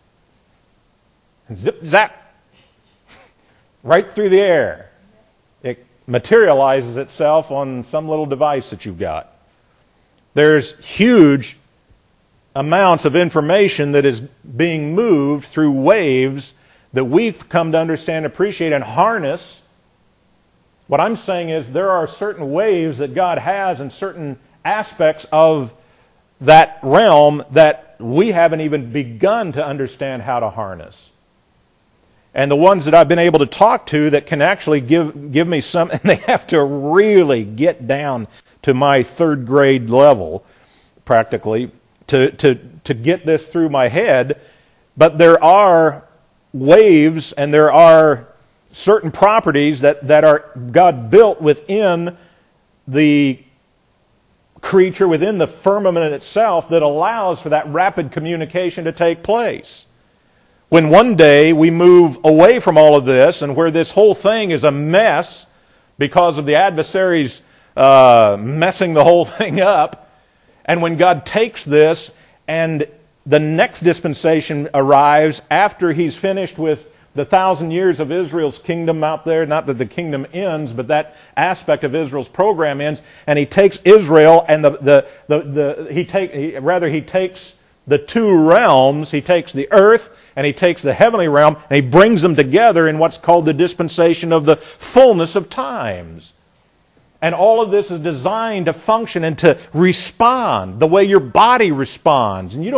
and zip, zap, right through the air. It materializes itself on some little device that you've got. There's huge amounts of information that is being moved through waves that we've come to understand, appreciate, and harness. What I'm saying is there are certain waves that God has and certain aspects of that realm that we haven't even begun to understand how to harness. And the ones that I've been able to talk to that can actually give me some, and they have to really get down to my third grade level, practically, to get this through my head. But there are waves and there are certain properties that are God built within the creature, within the firmament itself, that allows for that rapid communication to take place. When one day we move away from all of this, and where this whole thing is a mess because of the adversaries messing the whole thing up, and when God takes this and the next dispensation arrives after He's finished with the 1,000 years of Israel's kingdom out there, not that the kingdom ends, but that aspect of Israel's program ends, and He takes Israel and He takes the two realms. He takes the earth and He takes the heavenly realm, and He brings them together in what's called the dispensation of the fullness of times. And all of this is designed to function and to respond the way your body responds. And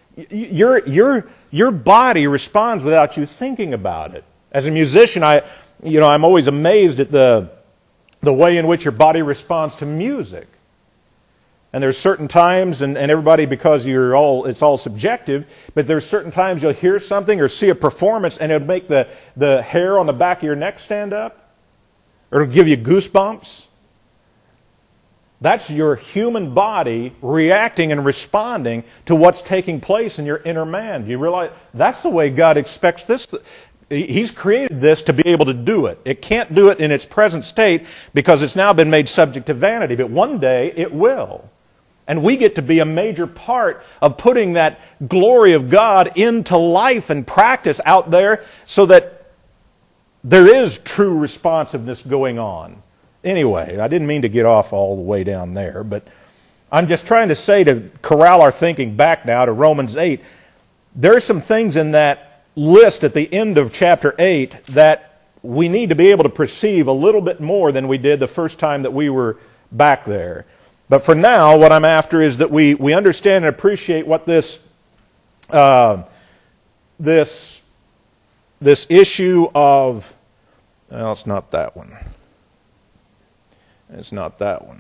your body responds without you thinking about it. As a musician, I'm always amazed at the way in which your body responds to music. And there's certain times, and everybody, because it's all subjective, but there's certain times you'll hear something or see a performance and it'll make the hair on the back of your neck stand up, or it'll give you goosebumps. That's your human body reacting and responding to what's taking place in your inner man. Do you realize that's the way God expects this? He's created this to be able to do it. It can't do it in its present state because it's now been made subject to vanity, but one day it will. And we get to be a major part of putting that glory of God into life and practice out there so that there is true responsiveness going on. Anyway, I didn't mean to get off all the way down there, but I'm just trying to say, to corral our thinking back now to Romans 8, there are some things in that list at the end of chapter 8 that we need to be able to perceive a little bit more than we did the first time that we were back there. But for now, what I'm after is that we understand and appreciate what this issue of... Well, it's not that one. It's not that one.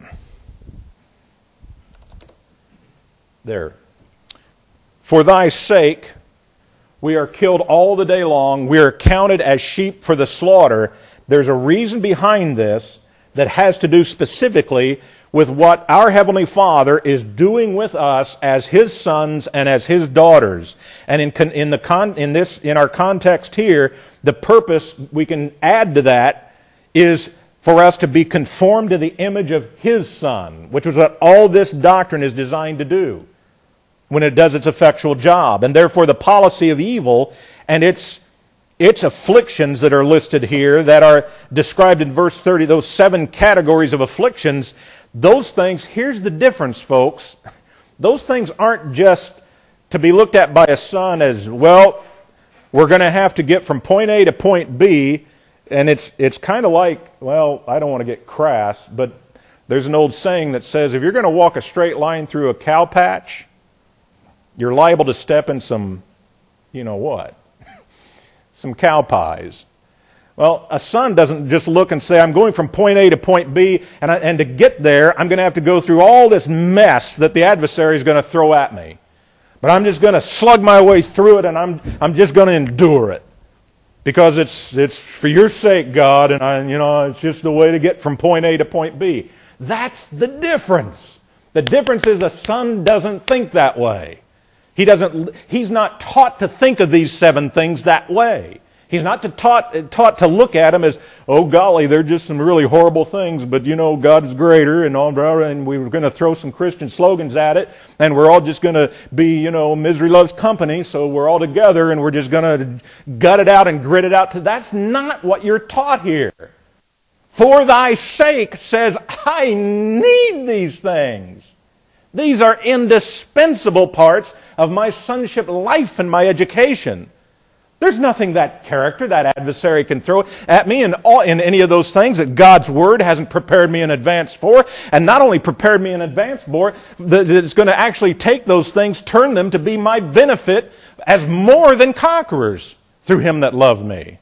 There. For thy sake we are killed all the day long. We are counted as sheep for the slaughter. There's a reason behind this that has to do specifically with what our Heavenly Father is doing with us as His sons and as His daughters. And in our context here, the purpose we can add to that is for us to be conformed to the image of His Son, which is what all this doctrine is designed to do. when it does its effectual job. And therefore the policy of evil and its afflictions that are listed here, that are described in verse 30, those 7 categories of afflictions, those things, here's the difference, folks. Those things aren't just to be looked at by a son as, well, we're going to have to get from point A to point B, and it's kind of like, well, I don't want to get crass, but there's an old saying that says, if you're going to walk a straight line through a cow patch, you're liable to step in some, you know what, some cow pies. Well, a son doesn't just look and say, I'm going from point A to point B, and to get there, I'm going to have to go through all this mess that the adversary is going to throw at me. But I'm just going to slug my way through it, and I'm just going to endure it. Because it's for your sake, God, and it's just the way to get from point A to point B. That's the difference. The difference is a son doesn't think that way. He's not taught to think of these 7 things that way. He's not taught to look at them as, oh golly, they're just some really horrible things, but God is greater, and we were going to throw some Christian slogans at it, and we're all just going to be, misery loves company, so we're all together, and we're just going to gut it out and grit it out. That's not what you're taught here. For thy sake says, I need these things. These are indispensable parts of my sonship life and my education. There's nothing that adversary can throw at me in any of those things that God's Word hasn't prepared me in advance for. And not only prepared me in advance for, that it's going to actually take those things, turn them to be my benefit as more than conquerors through Him that loved me.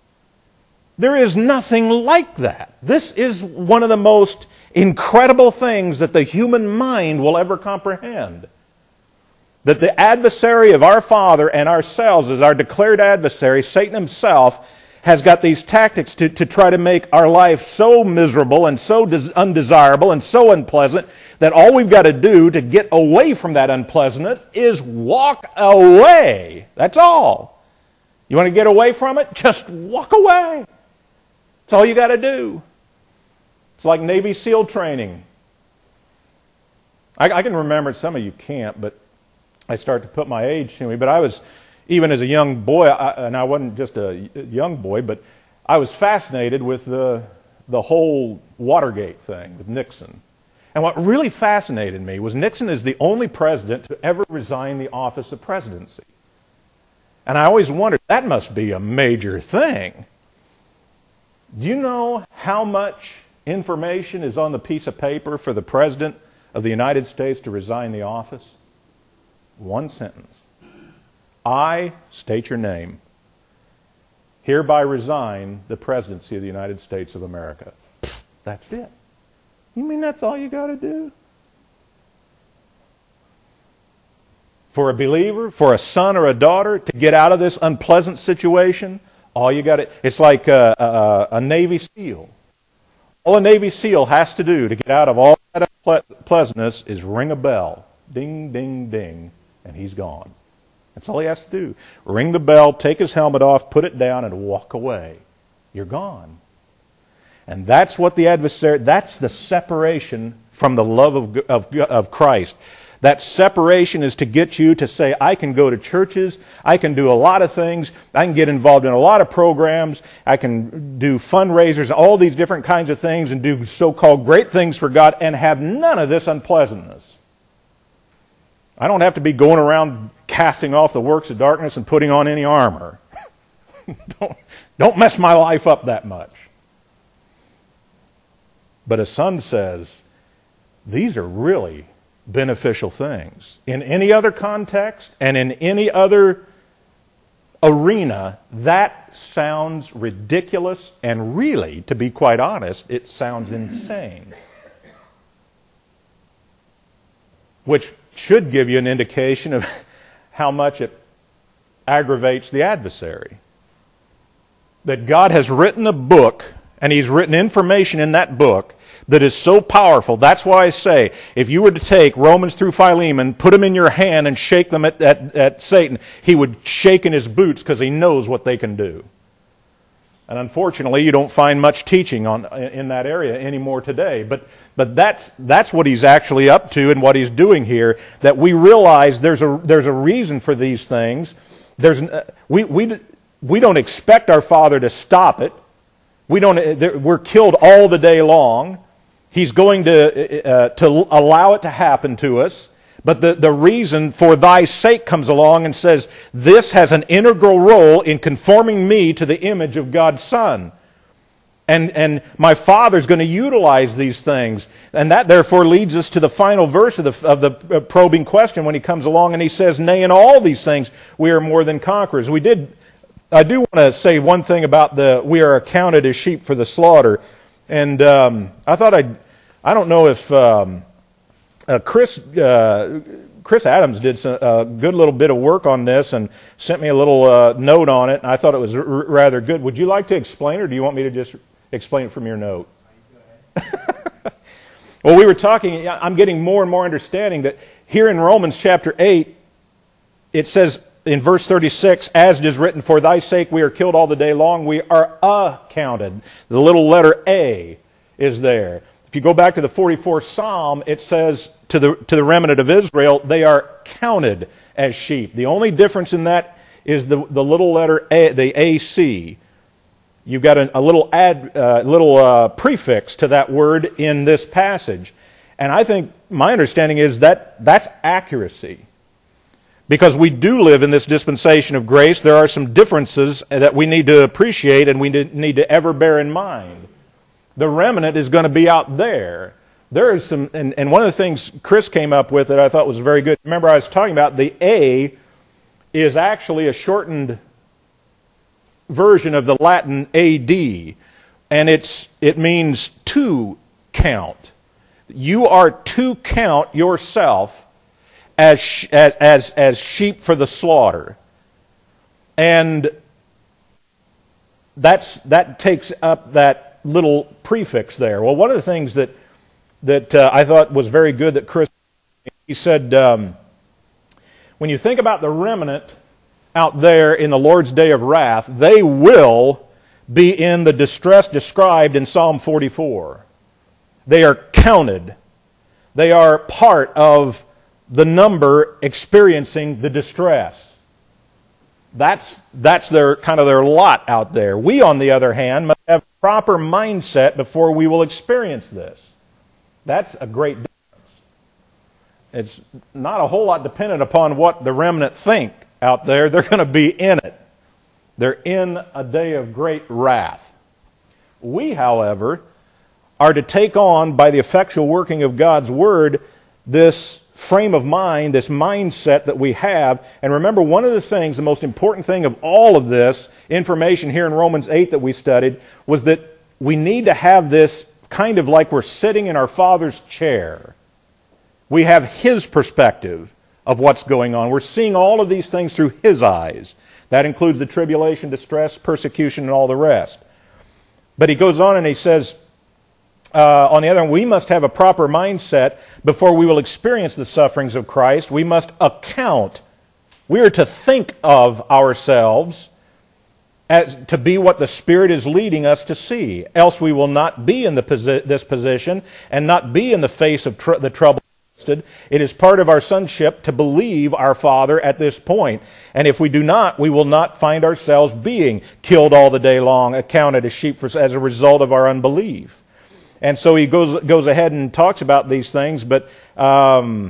There is nothing like that. This is one of the most incredible things that the human mind will ever comprehend. That the adversary of our Father and ourselves, as our declared adversary, Satan himself, has got these tactics to try to make our life so miserable and so undesirable and so unpleasant that all we've got to do to get away from that unpleasantness is walk away. That's all. You want to get away from it? Just walk away. That's all you got to do. It's like Navy SEAL training. I can remember, some of you can't, but I start to put my age to me. But I was, even as a young boy, and I wasn't just a young boy, but I was fascinated with the whole Watergate thing with Nixon. And what really fascinated me was Nixon is the only president to ever resign the office of presidency. And I always wondered, that must be a major thing. Do you know how much information is on the piece of paper for the President of the United States to resign the office? 1 sentence. I, state your name, hereby resign the presidency of the United States of America. That's it. You mean that's all you got to do? For a believer, for a son or a daughter to get out of this unpleasant situation, all you got to, it's like a Navy SEAL. All a Navy SEAL has to do to get out of all that unpleasantness is ring a bell. Ding, ding, ding. And he's gone. That's all he has to do. Ring the bell, take his helmet off, put it down, and walk away. You're gone. And that's what the adversary, that's the separation from the love of Christ. That separation is to get you to say, I can go to churches, I can do a lot of things, I can get involved in a lot of programs, I can do fundraisers, all these different kinds of things, and do so-called great things for God, and have none of this unpleasantness. I don't have to be going around casting off the works of darkness and putting on any armor. Don't mess my life up that much. But a son says, these are really beneficial things. In any other context and in any other arena, that sounds ridiculous, and really, to be quite honest, it sounds insane. Which should give you an indication of how much it aggravates the adversary. That God has written a book, and He's written information in that book that is so powerful. That's why I say, if you were to take Romans through Philemon, put them in your hand and shake them at Satan, he would shake in his boots because he knows what they can do. And unfortunately, you don't find much teaching in that area anymore today. But that's what he's actually up to and what he's doing here. That we realize there's a reason for these things. We don't expect our Father to stop it. We're killed all the day long. He's going to allow it to happen to us. But the reason for thy sake comes along and says, this has an integral role in conforming me to the image of God's Son. And my Father's going to utilize these things. And that therefore leads us to the final verse of the probing question when he comes along and he says, nay, in all these things we are more than conquerors. I do want to say one thing about we are accounted as sheep for the slaughter. And I don't know if Chris Adams did a good little bit of work on this and sent me a little note on it, and I thought it was rather good. Would you like to explain, or do you want me to just explain it from your note? Well, we were talking, I'm getting more and more understanding that here in Romans chapter 8, it says in verse 36, as it is written, for thy sake we are killed all the day long, we are accounted. The little letter A is there. If you go back to the 44th Psalm, it says to the remnant of Israel, they are counted as sheep. The only difference in that is the little letter A, the AC. You've got a little prefix to that word in this passage. And I think my understanding is that that's accuracy. Because we do live in this dispensation of grace, there are some differences that we need to appreciate and we need to ever bear in mind. The remnant is going to be out there. There is some, and one of the things Chris came up with that I thought was very good. Remember, I was talking about the A is actually a shortened version of the Latin AD, and it means to count. You are to count yourself as sheep for the slaughter, and that takes up that little prefix there. Well, one of the things that I thought was very good that Chris, he said, when you think about the remnant out there in the Lord's day of wrath, they will be in the distress described in Psalm 44. They are counted. They are part of the number experiencing the distress. That's their lot out there. We, on the other hand, must have a proper mindset before we will experience this. That's a great difference. It's not a whole lot dependent upon what the remnant think out there. They're going to be in it. They're in a day of great wrath. We, however, are to take on, by the effectual working of God's Word, this frame of mind, this mindset that we have. And remember, one of the things, the most important thing of all of this information here in Romans 8 that we studied, was that we need to have this kind of like we're sitting in our Father's chair. We have His perspective of what's going on. We're seeing all of these things through His eyes. That includes the tribulation, distress, persecution, and all the rest. But he goes on and he says, on the other hand, we must have a proper mindset before we will experience the sufferings of Christ. We must account. We are to think of ourselves as to be what the Spirit is leading us to see. Else we will not be in this position and not be in the face of the trouble. It is part of our sonship to believe our Father at this point. And if we do not, we will not find ourselves being killed all the day long, accounted as sheep as a result of our unbelief. And so he goes ahead and talks about these things, but I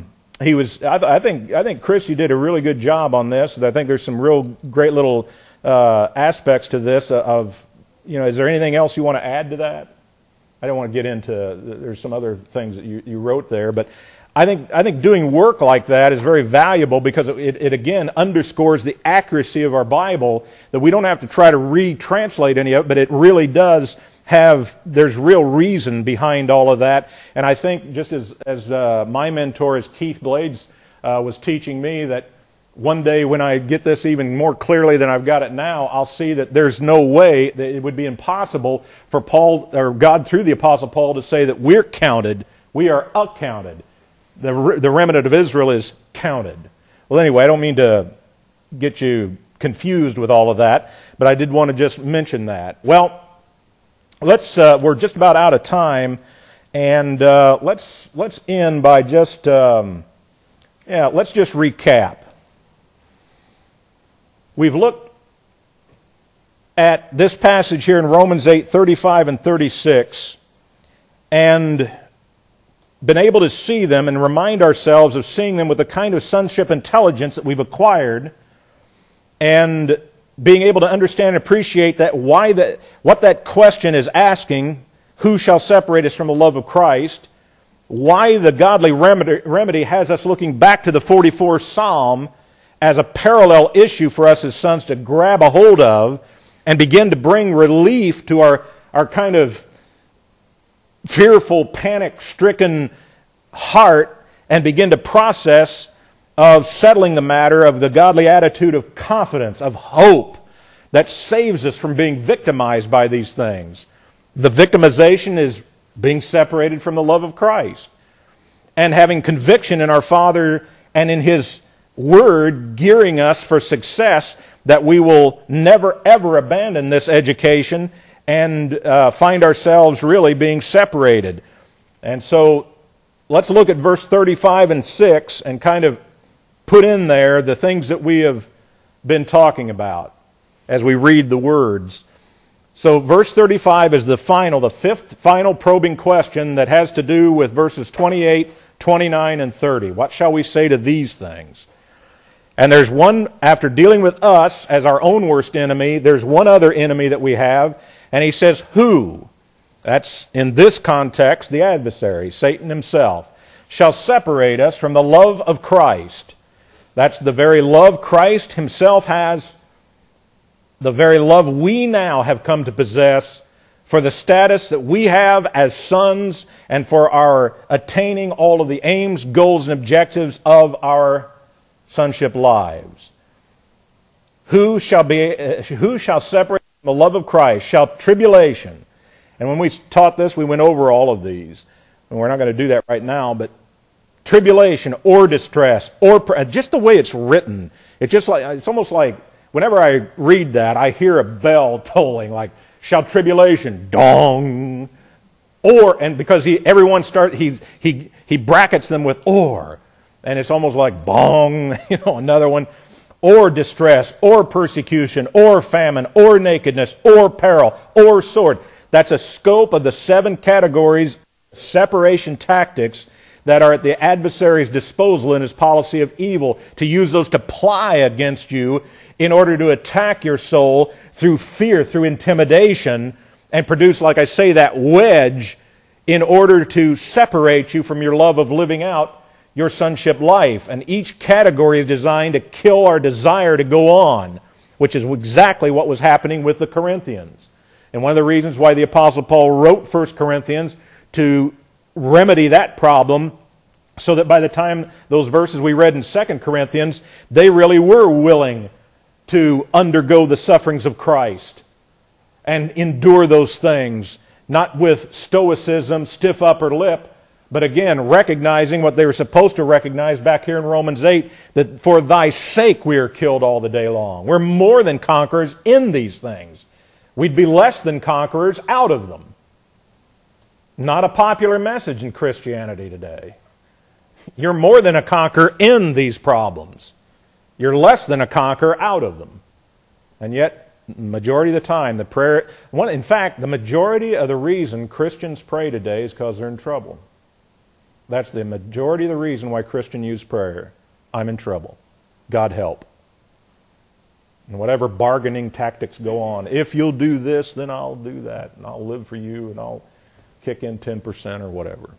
think Chris, you did a really good job on this. I think there's some real great little aspects to this is there anything else you want to add to that? I don't want to get into, there's some other things that you wrote there, but I think doing work like that is very valuable because it again underscores the accuracy of our Bible, that we don't have to try to retranslate any of it, but it really does there's real reason behind all of that. And I think just as my mentor, as Keith Blades, was teaching me, that one day when I get this even more clearly than I've got it now, I'll see that there's no way, that it would be impossible for Paul, or God through the Apostle Paul, to say that we're counted, we are accounted. The remnant of Israel is counted. Well, anyway, I don't mean to get you confused with all of that, but I did want to just mention that. Well, we're just about out of time, and let's end by just let's just recap. We've looked at this passage here in Romans 8:35 and 36, and been able to see them and remind ourselves of seeing them with the kind of sonship intelligence that we've acquired, and being able to understand and appreciate that what that question is asking, who shall separate us from the love of Christ, why the godly remedy has us looking back to the 44th Psalm as a parallel issue for us as sons to grab a hold of and begin to bring relief to our kind of fearful, panic-stricken heart, and begin to process of settling the matter of the godly attitude of confidence, of hope, that saves us from being victimized by these things. The victimization is being separated from the love of Christ, and having conviction in our Father and in His Word gearing us for success, that we will never ever abandon this education and find ourselves really being separated. And so let's look at verse 35 and 6 and kind of put in there the things that we have been talking about as we read the words. So verse 35 is the fifth final probing question that has to do with verses 28, 29, and 30. What shall we say to these things? And there's one, after dealing with us as our own worst enemy, there's one other enemy that we have, and he says, who? That's, in this context, the adversary, Satan himself, shall separate us from the love of Christ. That's the very love Christ himself has, the very love we now have come to possess, for the status that we have as sons, and for our attaining all of the aims, goals, and objectives of our sonship lives. Who shall separate from the love of Christ? Shall tribulation? And when we taught this, we went over all of these. And we're not going to do that right now, but tribulation or distress, or just the way it's written, it's almost like whenever I read that, I hear a bell tolling, like, shall tribulation, dong, or, and because he brackets them with or, and it's almost like bong, another one, or distress, or persecution, or famine, or nakedness, or peril, or sword. That's a scope of the 7 categories, separation tactics that are at the adversary's disposal in his policy of evil, to use those to ply against you in order to attack your soul through fear, through intimidation, and produce, like I say, that wedge in order to separate you from your love of living out your sonship life. And each category is designed to kill our desire to go on, which is exactly what was happening with the Corinthians. And one of the reasons why the Apostle Paul wrote 1 Corinthians to remedy that problem, so that by the time those verses we read in 2 Corinthians, they really were willing to undergo the sufferings of Christ and endure those things, not with stoicism, stiff upper lip, but again, recognizing what they were supposed to recognize back here in Romans 8, that for thy sake we are killed all the day long. We're more than conquerors in these things. We'd be less than conquerors out of them. Not a popular message in Christianity today. You're more than a conqueror in these problems. You're less than a conqueror out of them. And yet, majority of the time, in fact, the majority of the reason Christians pray today is because they're in trouble. That's the majority of the reason why Christians use prayer. I'm in trouble. God help. And whatever bargaining tactics go on. If you'll do this, then I'll do that. And I'll live for you, and I'll kick in 10% or whatever.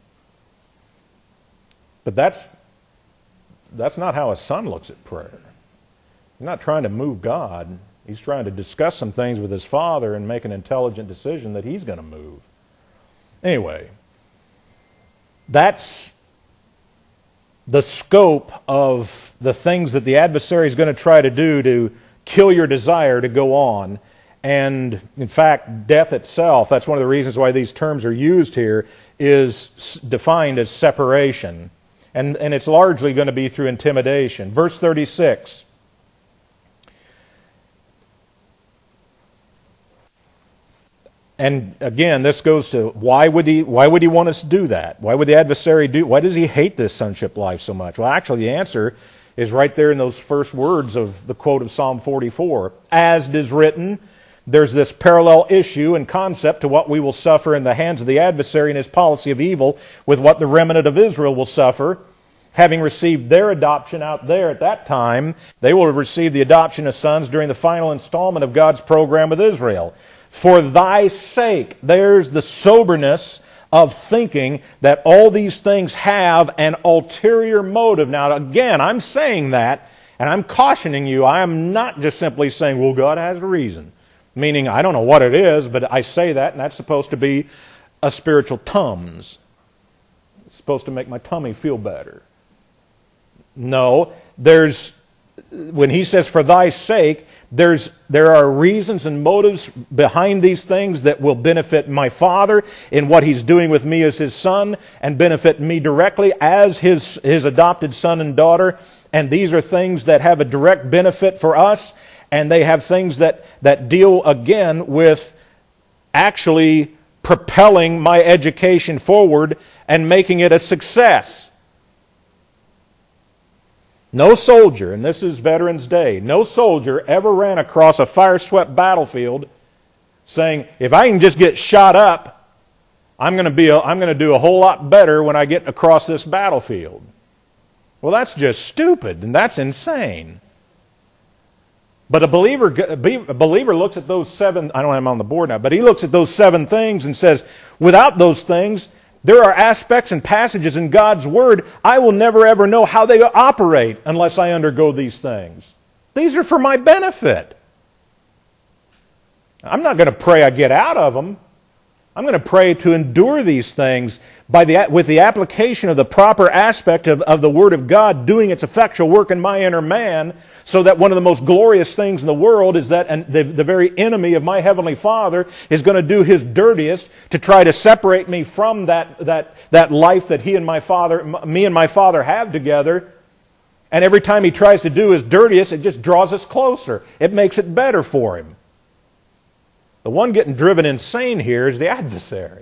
But that's not how a son looks at prayer. He's not trying to move God. He's trying to discuss some things with his Father and make an intelligent decision that he's going to move. Anyway, that's the scope of the things that the adversary is going to try to do to kill your desire to go on. And in fact, death itself, that's one of the reasons why these terms are used here, is defined as separation. And it's largely going to be through intimidation. Verse 36. And again, this goes to why would he want us to do that? Why would the adversary why does he hate this sonship life so much? Well, actually the answer is right there in those first words of the quote of Psalm 44. As it is written, there's this parallel issue and concept to what we will suffer in the hands of the adversary and his policy of evil with what the remnant of Israel will suffer. Having received their adoption out there at that time, they will receive the adoption as sons during the final installment of God's program with Israel. For thy sake, there's the soberness of thinking that all these things have an ulterior motive. Now, again, I'm saying that, and I'm cautioning you. I am not just simply saying, well, God has a reason. Meaning, I don't know what it is, but I say that, and that's supposed to be a spiritual Tums. It's supposed to make my tummy feel better. No, when he says, for thy sake, there are reasons and motives behind these things that will benefit my Father in what He's doing with me as His Son, and benefit me directly as His adopted son and daughter. And these are things that have a direct benefit for us, and they have things that deal again with actually propelling my education forward and making it a success. No soldier, and this is Veterans Day, no soldier ever ran across a fire-swept battlefield saying, if I can just get shot up, I'm going to do a whole lot better when I get across this battlefield. Well, that's just stupid, and that's insane. But a believer looks at those 7, I don't have them on the board now, but he looks at those 7 things and says, without those things, there are aspects and passages in God's Word I will never ever know how they operate unless I undergo these things. These are for my benefit. I'm not going to pray I get out of them. I'm going to pray to endure these things with the application of the proper aspect of the Word of God doing its effectual work in my inner man, so that one of the most glorious things in the world is that the very enemy of my Heavenly Father is going to do his dirtiest to try to separate me from that life that me and my Father have together. And every time he tries to do his dirtiest, it just draws us closer. It makes it better for him. The one getting driven insane here is the adversary.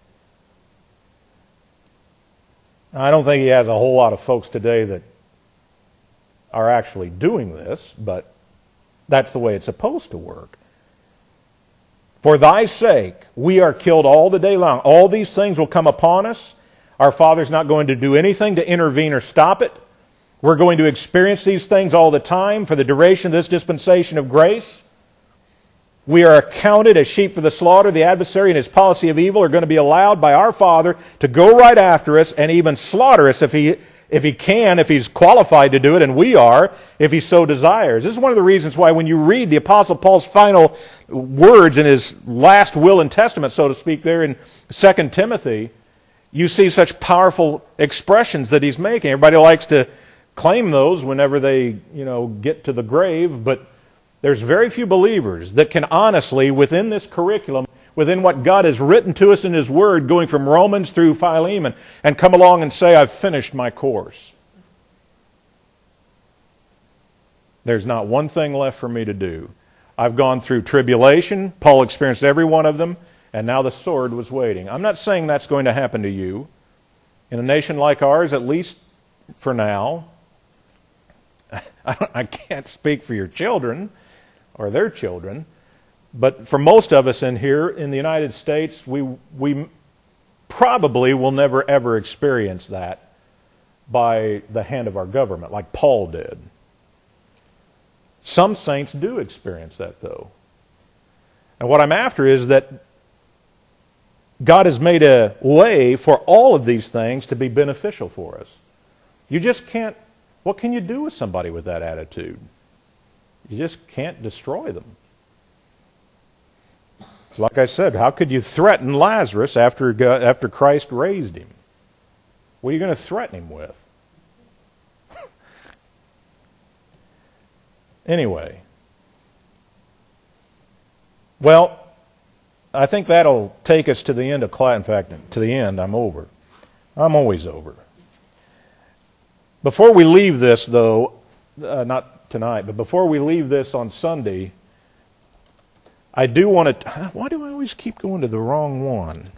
Now, I don't think he has a whole lot of folks today that are actually doing this, but that's the way it's supposed to work. For thy sake, we are killed all the day long. All these things will come upon us. Our Father's not going to do anything to intervene or stop it. We're going to experience these things all the time for the duration of this dispensation of grace. We are accounted as sheep for the slaughter. The adversary and his policy of evil are going to be allowed by our Father to go right after us and even slaughter us if he can, if he's qualified to do it, and we are, if he so desires. This is one of the reasons why when you read the Apostle Paul's final words in his last will and testament, so to speak, there in 2 Timothy, you see such powerful expressions that he's making. Everybody likes to claim those whenever they, get to the grave, but there's very few believers that can honestly, within this curriculum, within what God has written to us in His Word, going from Romans through Philemon, and come along and say, I've finished my course. There's not one thing left for me to do. I've gone through tribulation. Paul experienced every one of them, and now the sword was waiting. I'm not saying that's going to happen to you. In a nation like ours, at least for now, I can't speak for your children or their children, but for most of us in here in the United States, we probably will never ever experience that by the hand of our government like Paul did. Some saints do experience that, though. And what I'm after is that God has made a way for all of these things to be beneficial for us. You just can't. What can you do with somebody with that attitude? You just can't destroy them. It's like I said, how could you threaten Lazarus after Christ raised him? What are you going to threaten him with? Anyway. Well, I think that'll take us to the end of class. In fact, to the end, I'm over. I'm always over. Before we leave this, though, not tonight, but before we leave this on Sunday, I do want to... Why do I always keep going to the wrong one?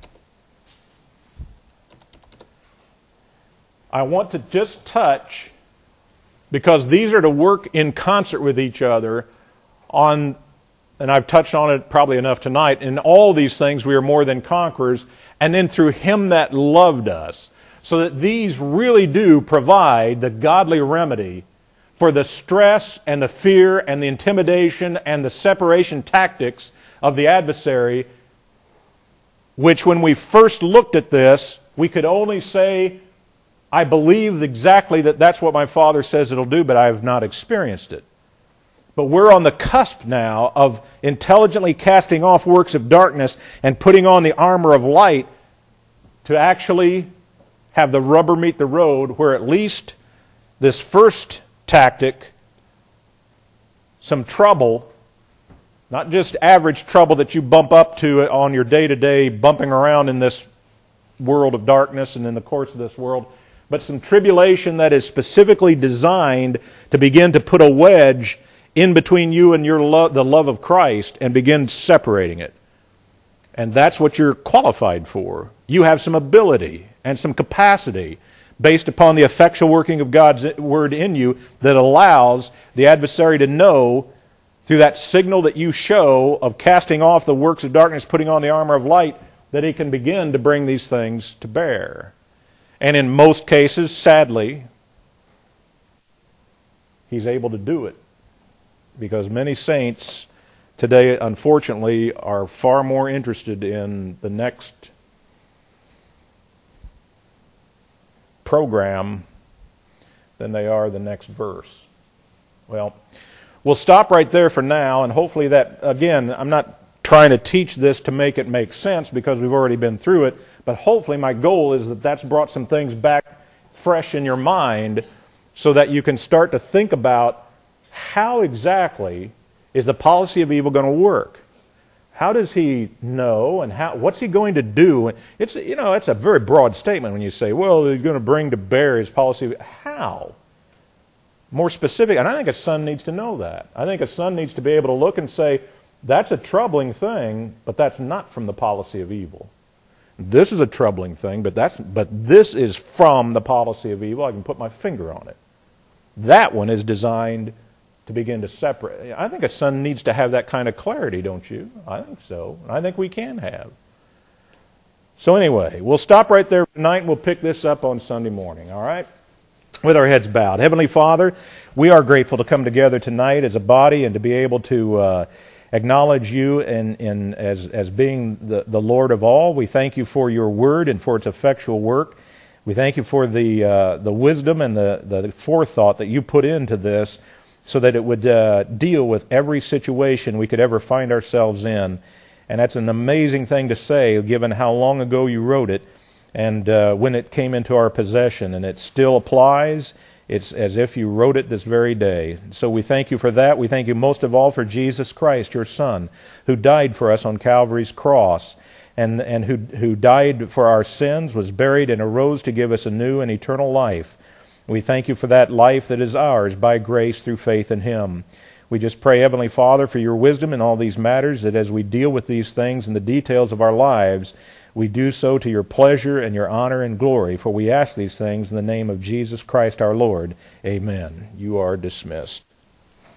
I want to just touch, because these are to work in concert with each other on, and I've touched on it probably enough tonight, in all these things we are more than conquerors, and then through Him that loved us. So that these really do provide the godly remedy for the stress and the fear and the intimidation and the separation tactics of the adversary, which when we first looked at this, we could only say, I believe exactly that that's what my Father says it'll do, but I have not experienced it. But we're on the cusp now of intelligently casting off works of darkness and putting on the armor of light to actually have the rubber meet the road, where at least this first tactic, some trouble, not just average trouble that you bump up to on your day-to-day bumping around in this world of darkness and in the course of this world, but some tribulation that is specifically designed to begin to put a wedge in between you and the love of Christ and begin separating it. And that's what you're qualified for. You have some ability and some capacity based upon the effectual working of God's Word in you that allows the adversary to know, through that signal that you show of casting off the works of darkness, putting on the armor of light, that he can begin to bring these things to bear. And in most cases, sadly, he's able to do it. Because many saints today, unfortunately, are far more interested in the next program than they are the next verse. Well, we'll stop right there for now, and hopefully that, again, I'm not trying to teach this to make it make sense because we've already been through it, but hopefully my goal is that that's brought some things back fresh in your mind so that you can start to think about how exactly is the policy of evil going to work. How does he know, and what's he going to do? It's a very broad statement when you say, well, he's going to bring to bear his policy. How? More specific, and I think a son needs to know that. I think a son needs to be able to look and say, that's a troubling thing, but that's not from the policy of evil. This is a troubling thing, but this is from the policy of evil. I can put my finger on it. That one is designed to begin to separate. I think a son needs to have that kind of clarity, don't you? I think so. I think we can have. So anyway, we'll stop right there tonight and we'll pick this up on Sunday morning, all right? With our heads bowed. Heavenly Father, we are grateful to come together tonight as a body and to be able to acknowledge you as being the Lord of all. We thank you for your word and for its effectual work. We thank you for the wisdom and the forethought that you put into this so that it would deal with every situation we could ever find ourselves in. And that's an amazing thing to say, given how long ago you wrote it and when it came into our possession. And it still applies. It's as if you wrote it this very day. So we thank you for that. We thank you most of all for Jesus Christ, your Son, who died for us on Calvary's cross and who died for our sins, was buried, and arose to give us a new and eternal life. We thank you for that life that is ours by grace through faith in Him. We just pray, Heavenly Father, for your wisdom in all these matters, that as we deal with these things in the details of our lives, we do so to your pleasure and your honor and glory, for we ask these things in the name of Jesus Christ our Lord. Amen. You are dismissed.